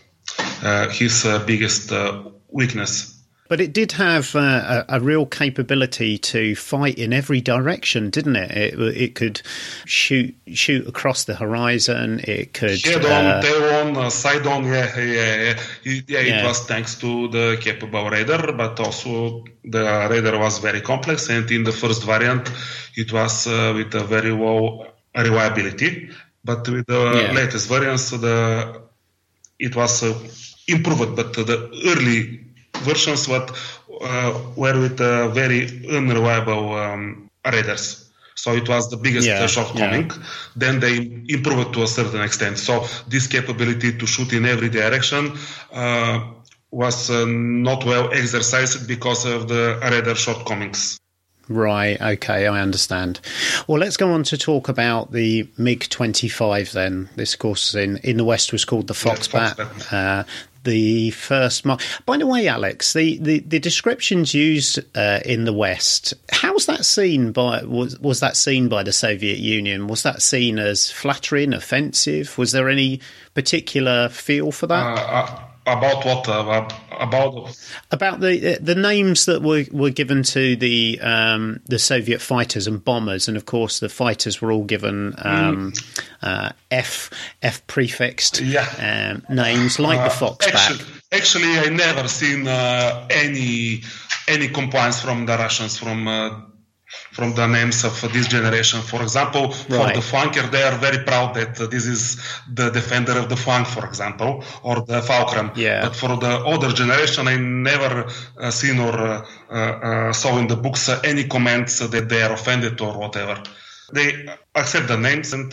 D: uh, his uh, biggest uh, weakness.
C: But it did have uh, a, a real capability to fight in every direction, didn't it? It, it could shoot shoot across the horizon. It could
D: head on, uh, tail on, uh, side on. Yeah, yeah, yeah. It, yeah, yeah. It was thanks to the capable radar, but also the radar was very complex. And in the first variant, it was uh, with a very low reliability. But with the yeah. latest variants, the it was uh, improved. But the early versions what uh, were with uh, very unreliable um, radars, so it was the biggest yeah, uh, shortcoming. Yeah. Then they improved to a certain extent. So this capability to shoot in every direction uh, was uh, not well exercised because of the radar shortcomings.
C: Right, okay, I understand. Well, let's go on to talk about the MiG twenty-five then. This, of course, in, in the West was called the Foxbat. Yeah, Foxbat. Uh, the first... Mar- By the way, Alex, the, the, the descriptions used uh, in the West, how's that seen by... Was, was that seen by the Soviet Union? Was that seen as flattering, offensive? Was there any particular feel for that?
D: Uh, uh- About what? Uh, about
C: about the the names that were, were given to the um, the Soviet fighters and bombers, and of course the fighters were all given um, mm. uh, F F prefixed
D: yeah.
C: um, names like uh, the Foxbat.
D: Actually, actually, I never seen uh, any any complaints from the Russians from. Uh, from the names of this generation. For example, for
C: right.
D: the flanker, they are very proud that uh, this is the defender of the flank, for example, or the Falcon.
C: Yeah.
D: But for the older generation, I never uh, seen or uh, uh, saw in the books uh, any comments that they are offended or whatever. They accept the names, and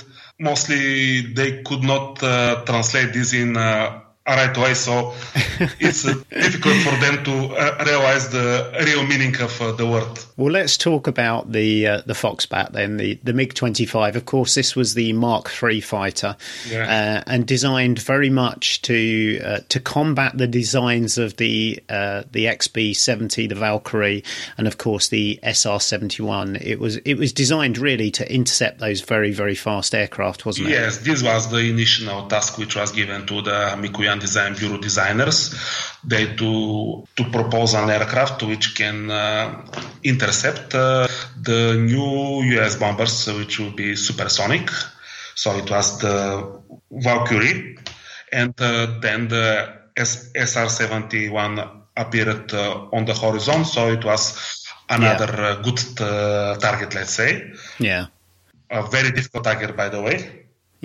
D: mostly they could not uh, translate this in uh, a right way, so it's uh, difficult for them to uh, realize the real meaning of uh, the word.
C: Well, let's talk about the uh, the Foxbat then, the, the MiG twenty-five. Of course, this was the Mark three fighter,
D: yeah.
C: uh, and designed very much to uh, to combat the designs of the uh, the X B seventy, the Valkyrie, and of course the S R seventy-one. It was it was designed really to intercept those very very fast aircraft, wasn't it?
D: Yes, this was the initial task which was given to the Mikoyan Design Bureau designers. They to to propose an aircraft which can uh, intercept uh, the new U S bombers, which will be supersonic. So it was the Valkyrie, and uh, then the S R seventy-one appeared uh, on the horizon. So it was another yeah. uh, good uh, target, let's say.
C: Yeah,
D: a very difficult target, by the way.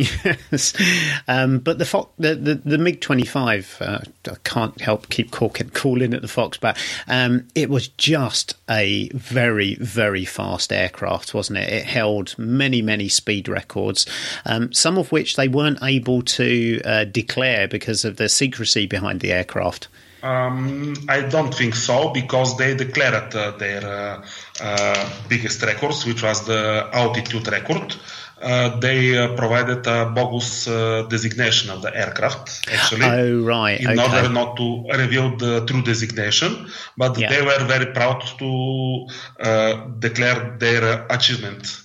C: Yes, um, but the, Fo- the the the MiG twenty-five, uh, I can't help keep calling, calling it the Foxbat. Um, it was just a very very fast aircraft, wasn't it? It held many many speed records, um, some of which they weren't able to uh, declare because of the secrecy behind the aircraft.
D: Um, I don't think so, because they declared uh, their uh, uh, biggest records, which was the altitude record. Uh, they uh, provided a bogus uh, designation of the aircraft, actually.
C: Oh, right.
D: In
C: okay.
D: order not to reveal the true designation. But yeah. they were very proud to uh, declare their achievement.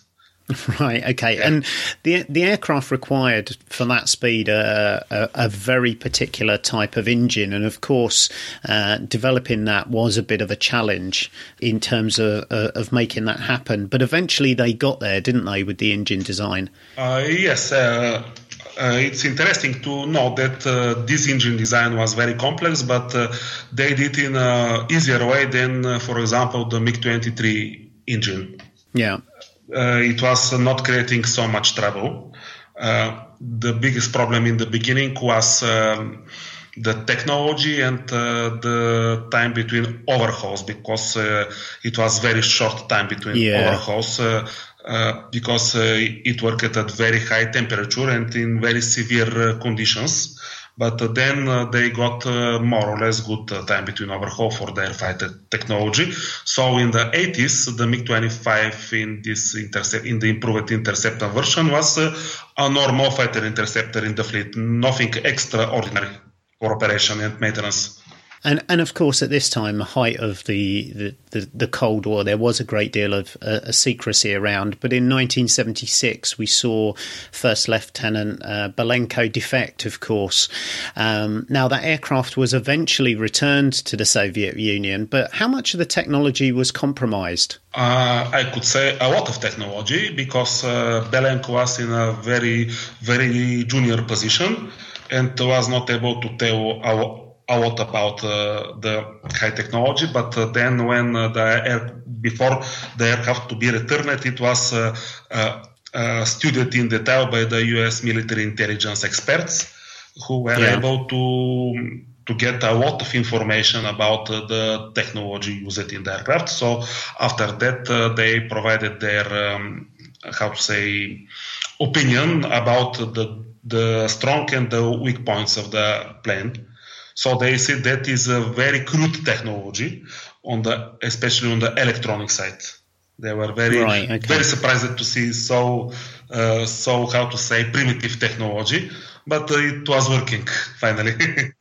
C: Right, okay. Yeah. And the the aircraft required for that speed uh, a, a very particular type of engine. And of course, uh, developing that was a bit of a challenge in terms of, uh, of making that happen. But eventually they got there, didn't they, with the engine design?
D: Uh, yes. Uh, uh, it's interesting to know that uh, this engine design was very complex, but uh, they did in an easier way than, uh, for example, the MiG twenty-three engine.
C: Yeah.
D: Uh, it was not creating so much trouble. Uh, the biggest problem in the beginning was um, the technology and uh, the time between overhauls, because uh, it was very short time between
C: yeah.
D: overhauls uh, uh, because uh, it worked at a very high temperature and in very severe uh, conditions. But uh, then uh, they got uh, more or less good uh, time between overhaul for their fighter technology. So in the eighties, the MiG twenty-five in this intercept, in the improved interceptor version was uh, a normal fighter interceptor in the fleet, nothing extraordinary for operation and maintenance.
C: And, and of course, at this time, the height of the, the, the, the Cold War, there was a great deal of uh, secrecy around. But in nineteen seventy-six, we saw First Lieutenant uh, Belenko defect, of course. Um, now, that aircraft was eventually returned to the Soviet Union. But how much of the technology was compromised?
D: Uh, I could say a lot of technology, because uh, Belenko was in a very, very junior position and was not able to tell our a lot about uh, the high technology, but uh, then when uh, the air, before the aircraft to be returned, it was uh, uh, uh, studied in detail by the U S military intelligence experts, who were yeah. able to to get a lot of information about uh, the technology used in the aircraft. So after that, uh, they provided their um, how to say opinion about the the strong and the weak points of the plane. So they said that is a very crude technology, on the especially on the electronic side. They were very
C: right, okay.
D: very surprised to see so uh, so how to say primitive technology, but uh, it was working finally.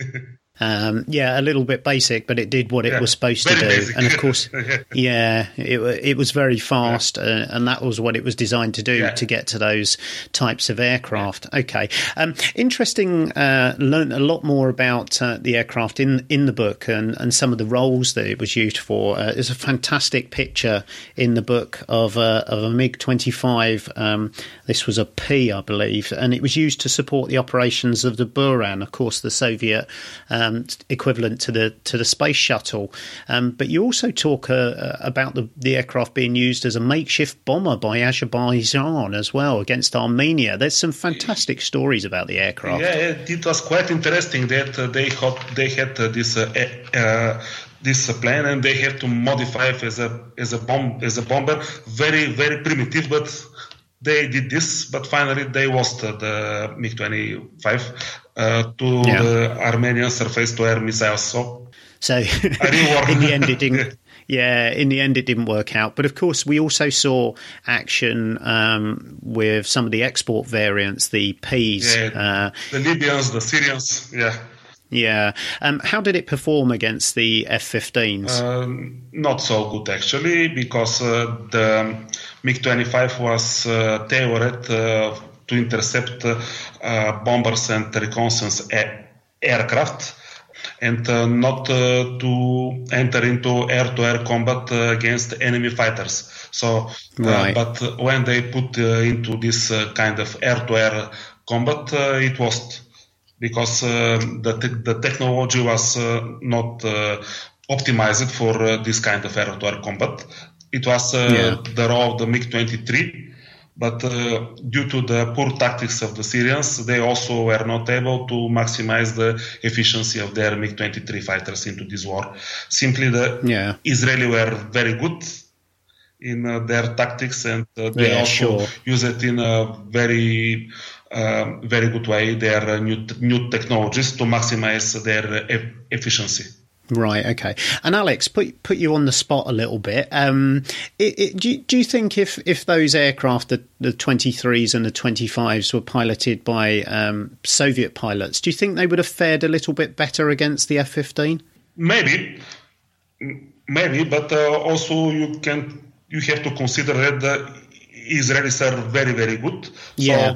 C: Um, yeah, a little bit basic, but it did what it
D: yeah,
C: was supposed to do.
D: Basic.
C: And of course, yeah, it, it was very fast, yeah. uh, and that was what it was designed to do, yeah. to get to those types of aircraft. Yeah. Okay. Um, interesting, uh, learned a lot more about uh, the aircraft in, in the book and, and some of the roles that it was used for. Uh, there's a fantastic picture in the book of a, of a MiG twenty-five. Um, this was a P, I believe, and it was used to support the operations of the Buran, of course, the Soviet Um, equivalent to the to the space shuttle, um, but you also talk uh, about the, the aircraft being used as a makeshift bomber by Azerbaijan as well against Armenia. There's some fantastic stories about the aircraft.
D: Yeah, it was quite interesting that uh, they had they had uh, this uh, uh, this uh, plane, and they had to modify it as a as a bomb as a bomber. Very very primitive, but they did this. But finally, they lost uh, the MiG twenty-five. Uh, to yeah. the Armenian surface-to-air missiles. So,
C: so in the end, it didn't. Yeah, in the end, it didn't work out. But of course, we also saw action um, with some of the export variants, the Ps.
D: Yeah,
C: uh,
D: the Libyans, the Syrians. Yeah.
C: Yeah. Um, how did it perform against the F fifteens?
D: Um, not so good, actually, because uh, the MiG twenty-five was uh, tailored uh, to intercept uh, bombers and reconnaissance a- aircraft, and uh, not uh, to enter into air-to-air combat uh, against enemy fighters. So, uh,
C: right.
D: but when they put uh, into this uh, kind of air-to-air combat, uh, it lost, because uh, the te- the technology was uh, not uh, optimized for uh, this kind of air-to-air combat. It was uh, yeah. the role of the MiG twenty-three. But uh, due to the poor tactics of the Syrians, they also were not able to maximize the efficiency of their MiG twenty-three fighters into this war. Simply, the
C: yeah.
D: Israeli were very good in uh, their tactics, and uh, they
C: yeah,
D: also
C: sure.
D: use it in a very, uh, very good way, their uh, new, new technologies, to maximize their uh, e- efficiency.
C: Right, okay. And Alex, put put you on the spot a little bit. Um, it, it, do, you, do you think if, if those aircraft, the, the twenty-threes and the twenty-fives, were piloted by um, Soviet pilots, do you think they would have fared a little bit better against the F fifteen?
D: Maybe, maybe, but uh, also you can you have to consider that the Israelis are very, very good.
C: Yeah.
D: So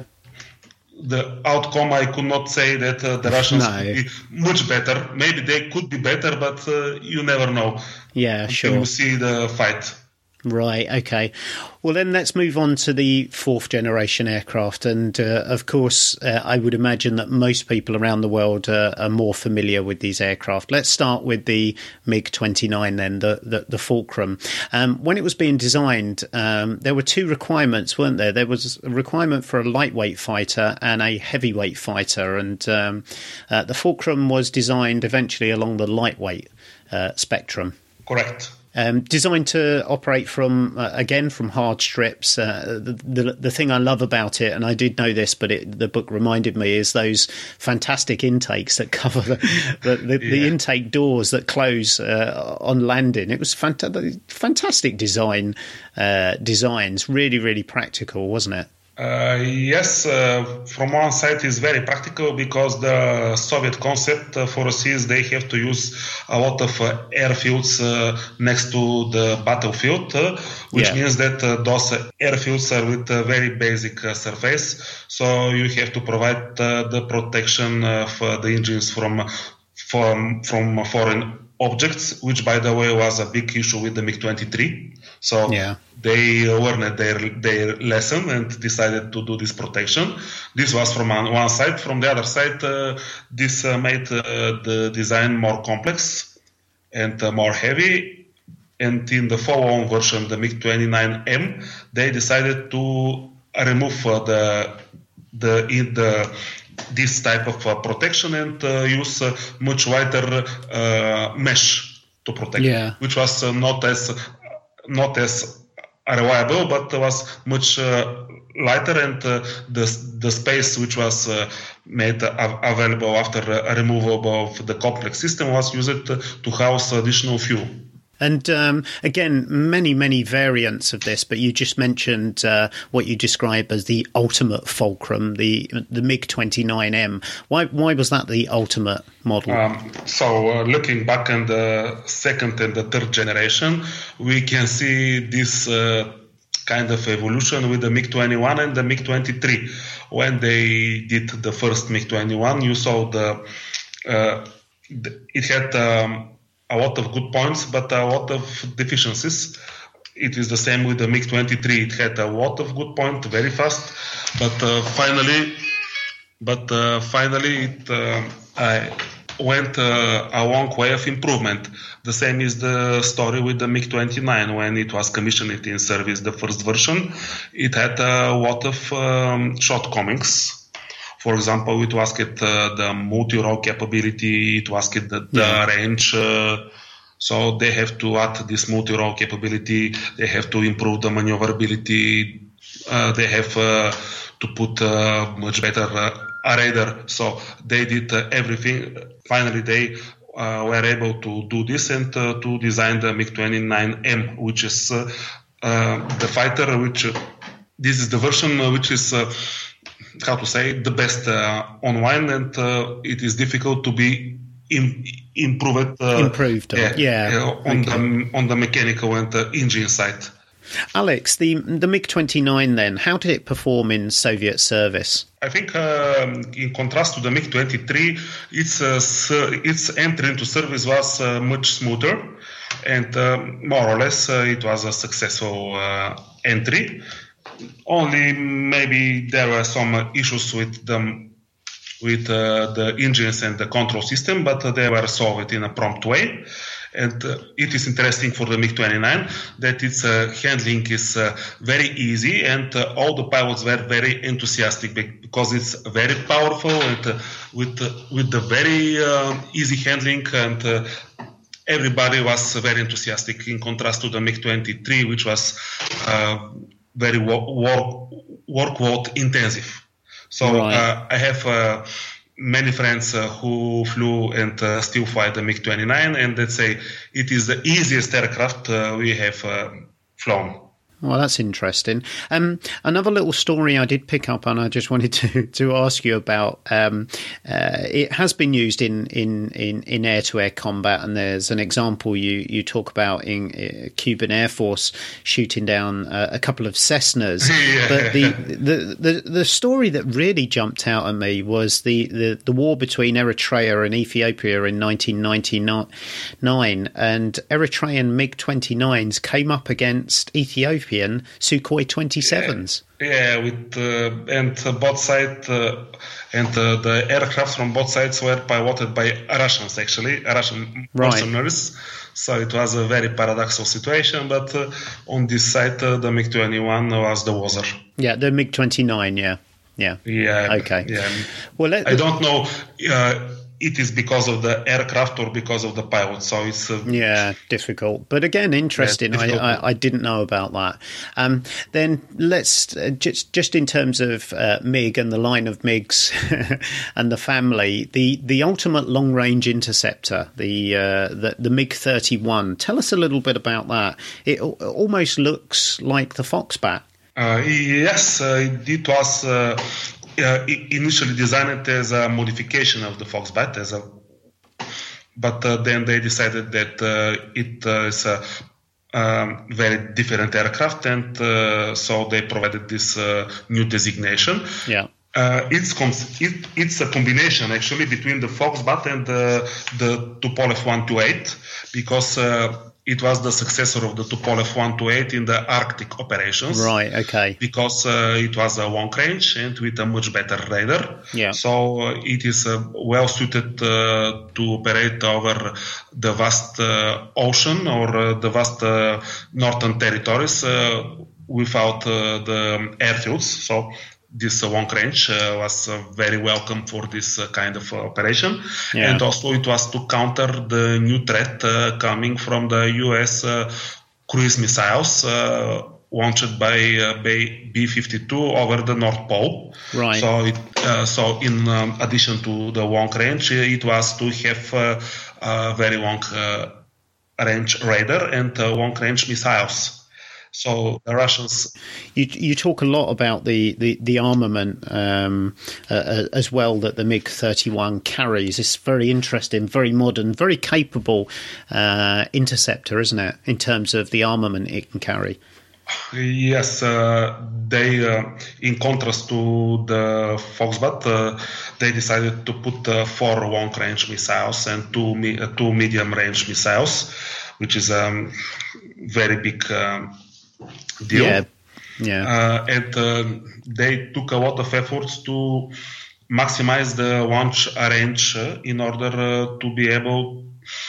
D: the outcome, I could not say that uh, the Russians
C: No.
D: could be much better. Maybe they could be better, but uh, you never know.
C: Yeah,
D: until
C: sure.
D: you see the fight.
C: Right, okay. Well, then let's move on to the fourth generation aircraft. And, uh, of course, uh, I would imagine that most people around the world uh, are more familiar with these aircraft. Let's start with the MiG twenty-nine then, the, the, the Fulcrum. Um, when it was being designed, um, there were two requirements, weren't there? There was a requirement for a lightweight fighter and a heavyweight fighter. And um, uh, the Fulcrum was designed eventually along the lightweight uh, spectrum.
D: Correct.
C: Um, designed to operate from, uh, again, from hard strips. Uh, the, the the thing I love about it, and I did know this, but it, the book reminded me, is those fantastic intakes that cover the, the, the,
D: Yeah.
C: the intake doors that close uh, on landing. It was fanta- fantastic design, uh, designs, really, really practical, wasn't it?
D: Uh, yes, uh, from one side is very practical because the Soviet concept uh, foresees they have to use a lot of uh, airfields uh, next to the battlefield, uh, which
C: Yeah.
D: means that uh, those airfields are with a very basic uh, surface. So you have to provide uh, the protection of uh, the engines from from from foreign objects, which, by the way, was a big issue with the MiG twenty-three. So
C: Yeah.
D: they learned their their lesson and decided to do this protection. This was from one one side. From the other side, uh, this uh, made uh, the design more complex and uh, more heavy. And in the follow-on version, the MiG twenty-nine M, they decided to remove uh, the the in the this type of uh, protection and uh, use uh, much wider uh, mesh to protect,
C: Yeah.
D: which was uh, not as not as reliable, but was much uh, lighter, and uh, the the space which was uh, made uh, available after uh, removal of the complex system was used to house additional fuel.
C: And um, again, many, many variants of this, but you just mentioned uh, what you describe as the ultimate Fulcrum, the the MiG twenty-nine M. Why why was that the ultimate model?
D: Um, so uh, looking back in the second and the third generation, we can see this uh, kind of evolution with the MiG twenty-one and the MiG twenty-three. When they did the first MiG twenty-one, you saw the, uh, the it had um, a lot of good points, but a lot of deficiencies. It is the same with the MiG twenty-three. It had a lot of good points, very fast, but uh, finally, but uh, finally it uh, I went uh, a long way of improvement. The same is the story with the MiG twenty-nine. When it was commissioned in service, the first version, it had a lot of um, shortcomings. For example, it was get uh, the multi-roll capability, it was get the, the
C: Yeah.
D: range. Uh, so they have to add this multi-roll capability. They have to improve the maneuverability. Uh, they have uh, to put uh, much better uh, radar. So they did uh, everything. Finally, they uh, were able to do this and uh, to design the MiG twenty-nine M, which is uh, uh, the fighter. Which uh, this is the version uh, which is. Uh, how to say, the best uh, online, and uh, it is difficult to be in, improved. Uh,
C: Improved, on, yeah.
D: uh, on
C: Okay.
D: the on the mechanical and uh, engine side.
C: Alex, the the MiG twenty-nine then, how did it perform in Soviet service?
D: I think, um, in contrast to the MiG twenty-three, its uh, s- its entry into service was uh, much smoother, and uh, more or less uh, it was a successful uh, entry. Only maybe there were some issues with them, with uh, the engines and the control system, but uh, they were solved in a prompt way. And uh, it is interesting for the MiG twenty-nine that its uh, handling is uh, very easy, and uh, all the pilots were very enthusiastic because it's very powerful and uh, with uh, with the very uh, easy handling, and uh, everybody was very enthusiastic in contrast to the MiG twenty-three, which was uh, very work work workload intensive. So
C: Right.
D: uh, I have uh, many friends uh, who flew and uh, still fly the MiG twenty-nine, and let's say it is the easiest aircraft uh, we have uh, flown.
C: Well, that's interesting. Um, another little story I did pick up on, I just wanted to, to ask you about. Um, uh, it has been used in, in, in, in air-to-air combat, and there's an example you, you talk about in uh, Cuban Air Force shooting down uh, a couple of Cessnas.
D: Yeah.
C: But the, the, the, the story that really jumped out at me was the, the, the war between Eritrea and Ethiopia in nineteen ninety-nine, and Eritrean MiG twenty-nines came up against Ethiopia Sukhoi twenty-sevens.
D: Yeah, yeah with uh, and uh, both sides uh, and uh, the aircraft from both sides were piloted by Russians, actually, Russian
C: right.
D: mercenaries. So it was a very paradoxical situation. But uh, on this side, uh, the MiG twenty-one was the Wozer.
C: Yeah, the MiG twenty-nine. Yeah, yeah.
D: Yeah.
C: Okay.
D: Yeah.
C: Well, let,
D: I don't know. Uh, it is because of the aircraft or because of the pilot, so it's uh,
C: yeah difficult. But again, interesting. Yeah, I, I I didn't know about that. Um, then let's uh, just just in terms of uh, MiG and the line of MiGs and the family, the the ultimate long range interceptor, the uh, the, the MiG thirty-one. Tell us a little bit about that. It almost looks like the Foxbat.
D: Uh, yes, uh, it was. Uh, Uh, initially designed as a modification of the Foxbat, as a, but uh, then they decided that uh, it uh, is a um, very different aircraft, and uh, so they provided this uh, new designation.
C: Yeah.
D: Uh, it's it, it's a combination actually between the Foxbat and uh, the Tupolev one twenty-eight, because uh, it was the successor of the Tupolev one twenty-eight in the Arctic operations.
C: Right, okay.
D: Because uh, it was a long range and with a much better radar.
C: Yeah.
D: So uh, it is uh, well suited uh, to operate over the vast uh, ocean or uh, the vast uh, northern territories uh, without uh, the airfields. So this uh, long range uh, was uh, very welcome for this uh, kind of uh, operation.
C: Yeah.
D: And also it was to counter the new threat uh, coming from the U S uh, cruise missiles uh, launched by uh, B fifty-two over the North Pole.
C: Right.
D: So, it, uh, so in um, addition to the long range, it was to have uh, a very long uh, range radar and uh, long range missiles. So the Russians.
C: You you talk a lot about the the the armament um, uh, as well that the MiG thirty-one carries. It's very interesting, very modern, very capable uh, interceptor, isn't it? In terms of the armament it can carry.
D: Yes, uh, they, uh, in contrast to the Foxbat, uh, they decided to put uh, four long-range missiles and two me- uh, two medium-range missiles, which is a um, very big. Um, deal.
C: Yeah, yeah.
D: Uh, and uh, they took a lot of efforts to maximize the launch range uh, in order uh, to be able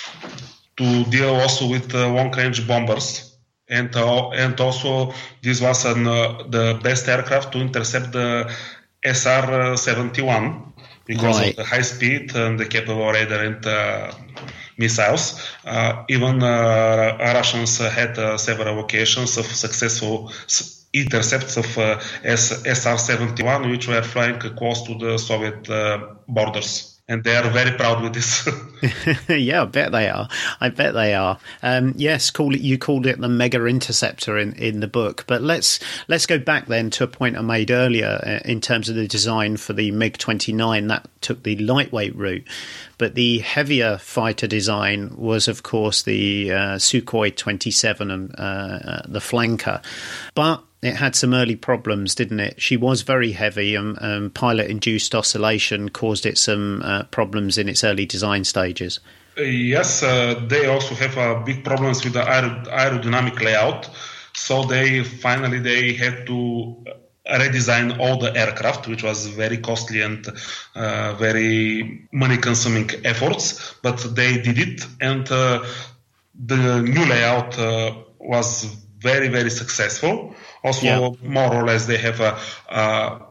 D: to deal also with uh, long-range bombers. And uh, and also this was an, uh, the best aircraft to intercept the S R seventy-one because
C: right.
D: of the high speed and the capable radar and uh, missiles. Uh, even uh, Russians had uh, several occasions of successful intercepts of uh, S R seventy-one, which were flying close to the Soviet uh, borders. And they are very proud with this.
C: Yeah, I bet they are. I bet they are. Um, yes, call it. You called it the Mega Interceptor in, in the book. But let's let's go back then to a point I made earlier in terms of the design for the MiG twenty-nine. That took the lightweight route. But the heavier fighter design was, of course, the uh, Sukhoi twenty-seven and uh, uh, the Flanker. But it had some early problems, didn't it? She was very heavy, and um, pilot-induced oscillation caused it some uh, problems in its early design stages.
D: Yes, uh, they also have uh, big problems with the aer- aerodynamic layout. So they finally they had to redesign all the aircraft, which was very costly and uh, very money-consuming efforts. But they did it, and uh, the new layout uh, was very, very successful. Also, yeah. more or less, they have a, a,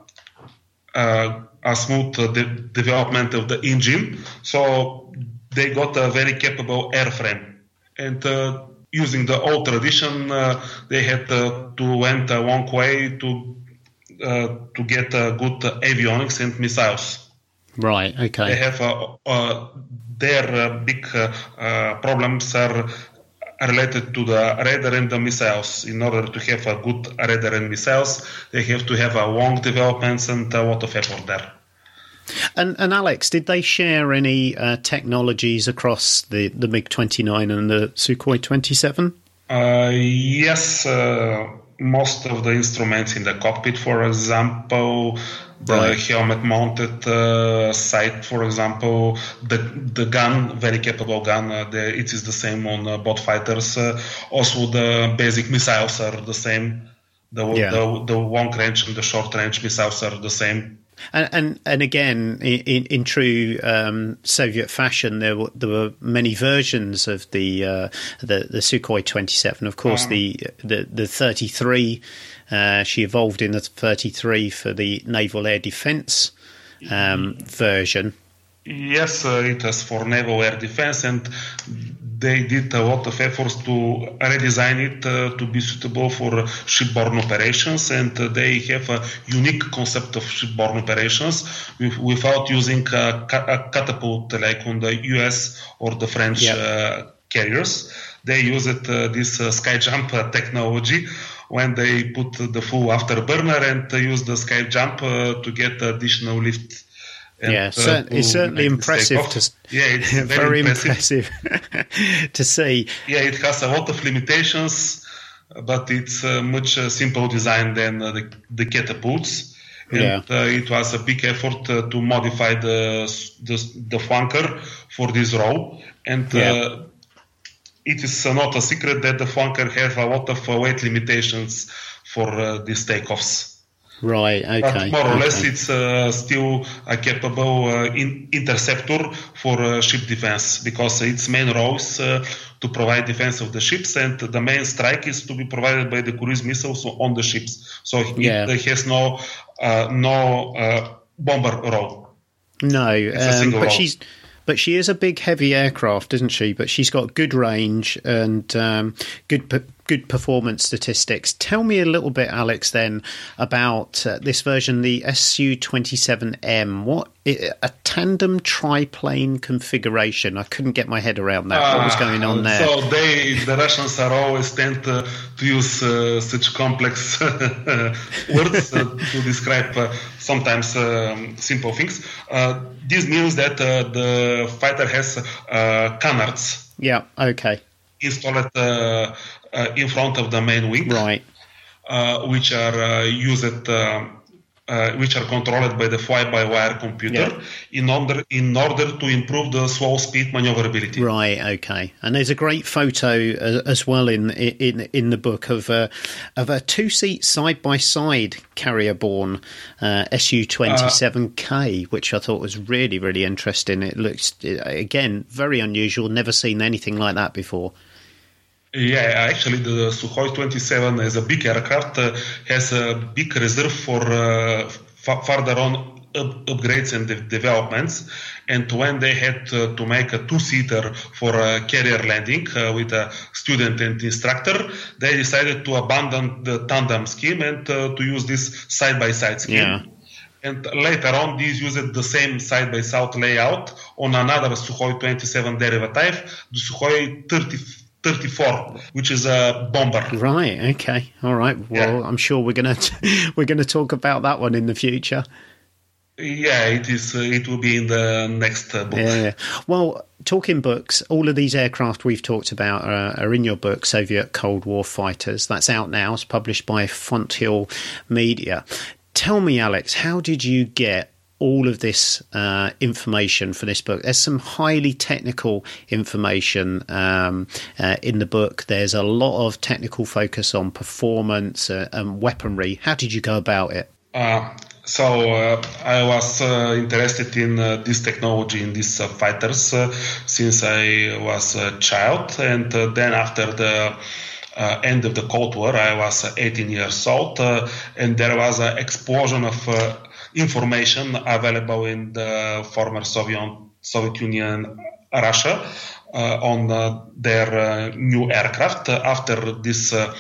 D: a, a smooth de- development of the engine. So they got a very capable airframe. And uh, using the old tradition, uh, they had uh, to went a long way to uh, to get uh, good uh, avionics and missiles.
C: Right. Okay.
D: They have uh, uh, their uh, big uh, uh, problems are related to the radar and the missiles. In order to have a good radar and missiles, they have to have a long developments and a lot of effort there.
C: And, and Alex, did they share any uh, technologies across the, the MiG twenty-nine and the Sukhoi twenty-seven?
D: Uh, yes, uh, most of the instruments in the cockpit, for example, the right. helmet-mounted uh, sight, for example, the the gun, very capable gun, uh, the, it is the same on uh, both fighters. Uh, also, the basic missiles are the same. The, yeah. the the long-range and the short-range missiles are the same.
C: And, and and again, in, in true um, Soviet fashion, there were there were many versions of the uh, the, the Sukhoi twenty-seven. Of course, um, the the the thirty-three. Uh, she evolved in the thirty-three for the Naval Air Defence um, version.
D: Yes, uh, it was for Naval Air Defence, and they did a lot of efforts to redesign it uh, to be suitable for shipborne operations, and uh, they have a unique concept of shipborne operations with, without using a, a catapult like on the U S or the French yep. uh, carriers. They used uh, this uh, sky jump uh, technology when they put the full afterburner and uh, use the sky jump uh, to get additional lift. And,
C: yeah, uh, it's certainly impressive to
D: yeah, it's very,
C: very
D: impressive,
C: impressive to see.
D: Yeah, it has a lot of limitations, but it's a much uh, simple design than uh, the, the catapults. And yeah. uh, it was a big effort uh, to modify the, the the flanker for this role, and yeah. uh, it is uh, not a secret that the flanker has a lot of uh, weight limitations for uh, these takeoffs.
C: Right, okay.
D: But more or
C: okay.
D: less, it's uh, still a capable uh, in- interceptor for uh, ship defense, because its main role is uh, to provide defense of the ships, and the main strike is to be provided by the cruise missiles on the ships. So yeah. it, it has no uh, no uh, bomber role.
C: No, um, but role. she's. But she is a big, heavy aircraft, isn't she? But she's got good range and um, good good performance statistics. Tell me a little bit, Alex, then, about uh, this version, the S U twenty-seven M. What a tandem triplane configuration. I couldn't get my head around that. What was going on there?
D: So they, the Russians are always tend to, to use uh, such complex words uh, to describe uh, sometimes um, simple things. Uh, this means that uh, the fighter has uh, canards.
C: Yeah, okay.
D: Installed uh, uh, in front of the main wing.
C: Right.
D: Uh, which are uh, used... Uh, Uh, which are controlled by the fly-by-wire computer yeah. in order in order to improve the slow speed maneuverability.
C: Right. Okay. And there's a great photo uh, as well in in in the book of a of a two-seat side-by-side carrier-borne uh, S U twenty-seven K, uh, which I thought was really really interesting. It looks again very unusual. Never seen anything like that before.
D: Yeah, actually, the Sukhoi twenty-seven is a big aircraft, uh, has a big reserve for uh, f- further on up- upgrades and de- developments. And when they had uh, to make a two-seater for a carrier landing uh, with a student and instructor, they decided to abandon the tandem scheme and uh, to use this side-by-side scheme. Yeah. And later on, these used the same side-by-side layout on another Sukhoi twenty-seven derivative, the Sukhoi thirty-four, which is a bomber.
C: Right. Okay. All right. Well, yeah. I'm sure we're gonna t- we're gonna talk about that one in the future.
D: Yeah, it is. Uh, it will be in the next uh, book.
C: Yeah. Well, talking books, all of these aircraft we've talked about are, are in your book, Soviet Cold War Fighters. That's out now. It's published by Fonthill Media. Tell me, Alex, how did you get all of this uh, information for this book? There's some highly technical information um, uh, in the book. There's a lot of technical focus on performance uh, and weaponry. How did you go about it?
D: Uh, so uh, I was uh, interested in uh, this technology, in these uh, fighters, uh, since I was a child. And uh, then after the uh, end of the Cold War, I was uh, eighteen years old, uh, and there was an explosion of uh, information available in the former Soviet Soviet Union, Russia, uh, on uh, their uh, new aircraft. Uh, after this uh,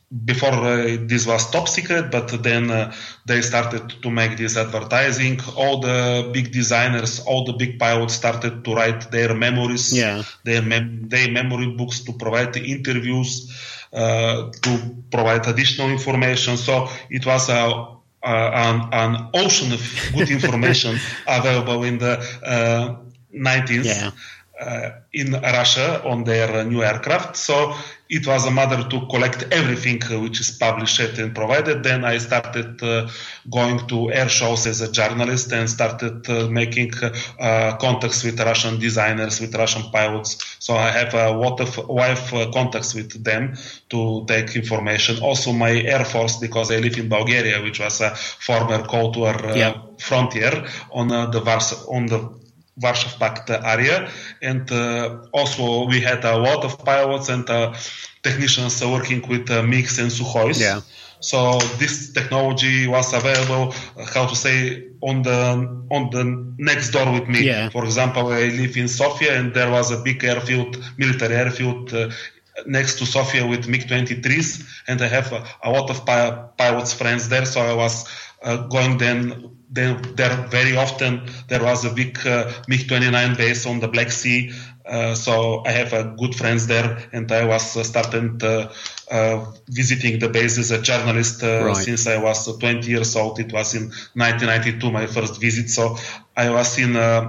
D: before uh, this was top secret, but then uh, they started to make this advertising. All the big designers, all the big pilots started to write their memories,
C: yeah.
D: their, mem- their memory books to provide the interviews, uh, to provide additional information. So it was a Uh, an, an ocean of good information available in the uh, nineties
C: yeah.
D: uh, in Russia on their uh, new aircraft. So it was a matter to collect everything uh, which is published and provided. Then I started uh, going to air shows as a journalist and started uh, making uh, contacts with Russian designers, with Russian pilots. So I have a lot of wife uh, contacts with them to take information. Also my Air Force, because I live in Bulgaria, which was a former Cold War uh,
C: yeah.
D: frontier on uh, the Vars- on the Warsaw Pact area, and uh, also we had a lot of pilots and uh, technicians uh, working with uh, MiGs and Sukhois.
C: Yeah.
D: So this technology was available, uh, how to say, on the on the next door with me.
C: Yeah.
D: For example, I live in Sofia, and there was a big airfield, military airfield, uh, next to Sofia with MiG twenty-threes, and I have a, a lot of pi- pilots friends there. So I was uh, going then. Then there very often there was a big uh, MiG twenty-nine base on the Black Sea, uh, so I have uh, good friends there, and I was uh, starting uh, uh, visiting the base as a journalist uh,
C: right.
D: since I was uh, twenty years old. It was in nineteen ninety-two my first visit, so I was in uh,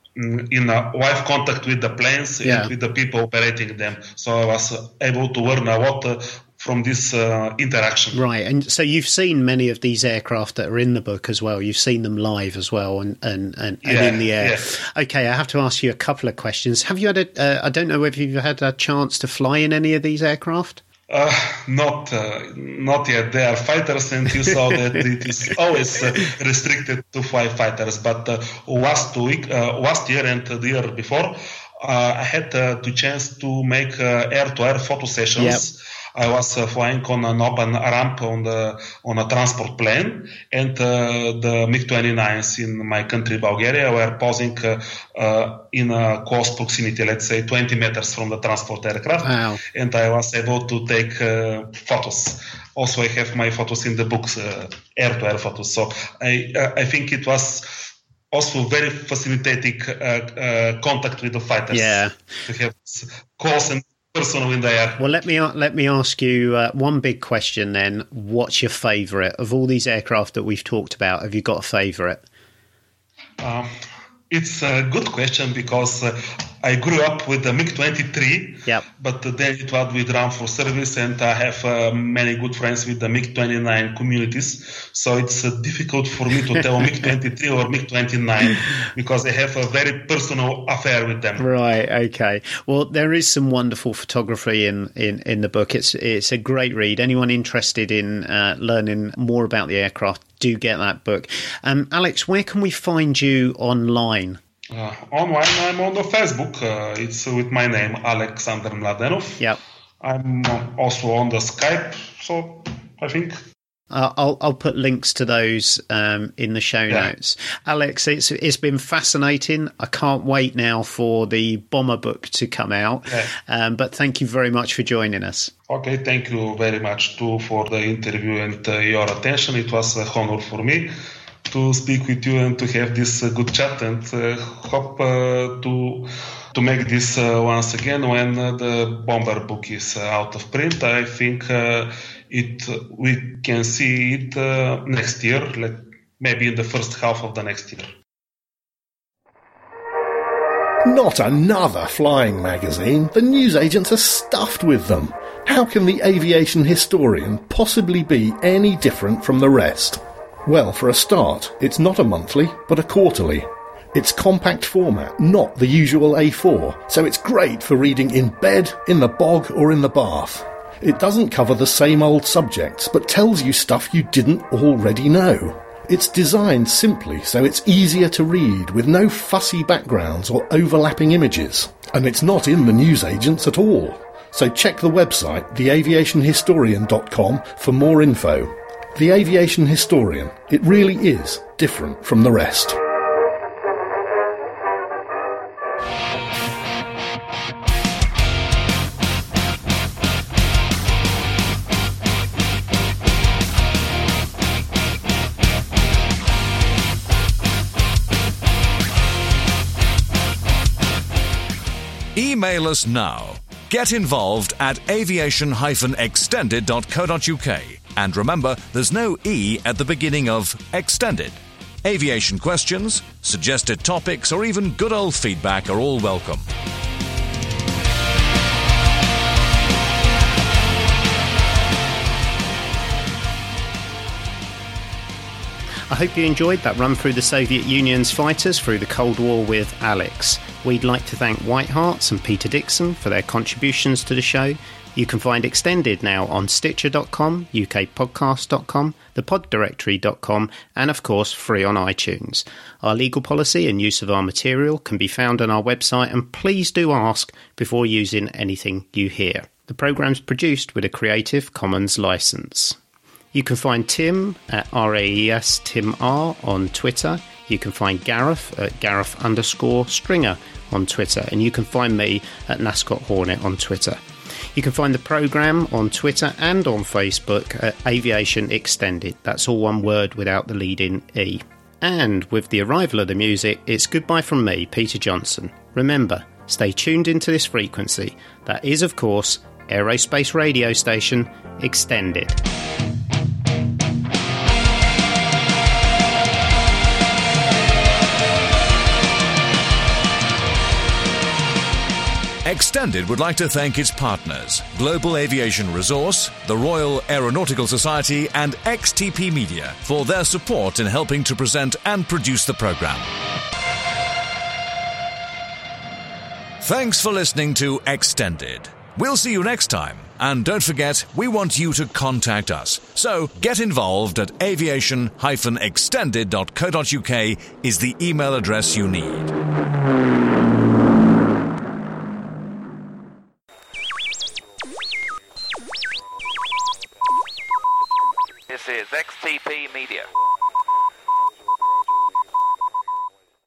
D: in a live contact with the planes
C: yeah.
D: and with the people operating them. So I was uh, able to learn a lot uh, from this uh, interaction.
C: Right, and so you've seen many of these aircraft that are in the book as well. You've seen them live as well and, and, and,
D: yeah,
C: and in the air.
D: Yeah.
C: Okay, I have to ask you a couple of questions. Have you had a, uh, I don't know if you've had a chance to fly in any of these aircraft?
D: Uh, not uh, not yet. They are fighters, and you saw that it is always uh, restricted to fly fighters. But uh, last week, uh, last year and the year before, uh, I had uh, the chance to make uh, air-to-air photo sessions.
C: Yep.
D: I was uh, flying on an open ramp on the on a transport plane, and uh, the MiG twenty-nines in my country, Bulgaria, were posing uh, uh, in a close proximity, let's say twenty meters from the transport aircraft.
C: Wow.
D: And I was able to take uh, photos. Also, I have my photos in the books, uh, air-to-air photos. So I uh, I think it was also very facilitating uh, uh, contact with the fighters.
C: Yeah.
D: To have close and personal in the air.
C: Well, let me let me ask you uh, one big question then. What's your favourite of all these aircraft that we've talked about? Have you got a favourite?
D: Um, it's a good question because uh, I grew up with the MiG twenty-three,
C: yep.
D: but then it was with Run for Service, and I have uh, many good friends with the MiG twenty-nine communities. So it's uh, difficult for me to tell MiG twenty-three or MiG twenty-nine because I have a very personal affair with them.
C: Right. Okay. Well, there is some wonderful photography in, in, in the book. It's it's a great read. Anyone interested in uh, learning more about the aircraft, do get that book. Um, Alex, where can we find you online?
D: Uh, online, I'm on the Facebook. Uh, it's with my name, Alexander Mladenov.
C: Yep.
D: I'm also on the Skype, so I think...
C: Uh, I'll I'll put links to those um, in the show
D: yeah.
C: notes. Alex, it's it's been fascinating. I can't wait now for the Bomber book to come out.
D: Yeah.
C: Um, but thank you very much for joining us.
D: Okay, thank you very much too for the interview and uh, your attention. It was a honor for me to speak with you and to have this uh, good chat, and uh, hope uh, to to make this uh, once again when uh, the Bomber book is uh, out of print. I think uh, it we can see it uh, next year, like maybe in the first half of the next year.
G: Not another flying magazine. The newsagents are stuffed with them. How can the Aviation Historian possibly be any different from the rest? Well, for a start, it's not a monthly, but a quarterly. It's compact format, not the usual A four, so it's great for reading in bed, in the bog, or in the bath. It doesn't cover the same old subjects, but tells you stuff you didn't already know. It's designed simply so it's easier to read, with no fussy backgrounds or overlapping images. And it's not in the newsagents at all. So check the website, the aviation historian dot com, for more info. The Aviation Historian. It really is different from the rest.
B: email us now. Get involved at aviation dash extended dot co dot uk. And remember, there's no E at the beginning of Extended. Aviation questions, suggested topics, or even good old feedback are all welcome.
C: I hope you enjoyed that run through the Soviet Union's fighters through the Cold War with Alex. We'd like to thank White Harts and Peter Dixon for their contributions to the show. You can find Extended now on Stitcher dot com, U K podcast dot com, the pod directory dot com, and of course free on iTunes. Our legal policy and use of our material can be found on our website, and please do ask before using anything you hear. The programme's produced with a Creative Commons licence. You can find Tim at R A E S Tim R on Twitter. You can find Gareth at Gareth underscore Stringer on Twitter. And you can find me at Nascot Hornet on Twitter. You can find the programme on Twitter and on Facebook at Aviation Extended. That's all one word without the lead-in E. And with the arrival of the music, it's goodbye from me, Peter Johnson. Remember, stay tuned into this frequency. That is, of course, Aerospace Radio Station Extended.
B: Extended would like to thank its partners, Global Aviation Resource, the Royal Aeronautical Society, and X T P Media for their support in helping to present and produce the programme. Thanks for listening to Extended. We'll see you next time. And don't forget, we want you to contact us. So get involved at aviation dash extended dot co dot uk is the email address you need.
H: This is X T P Media.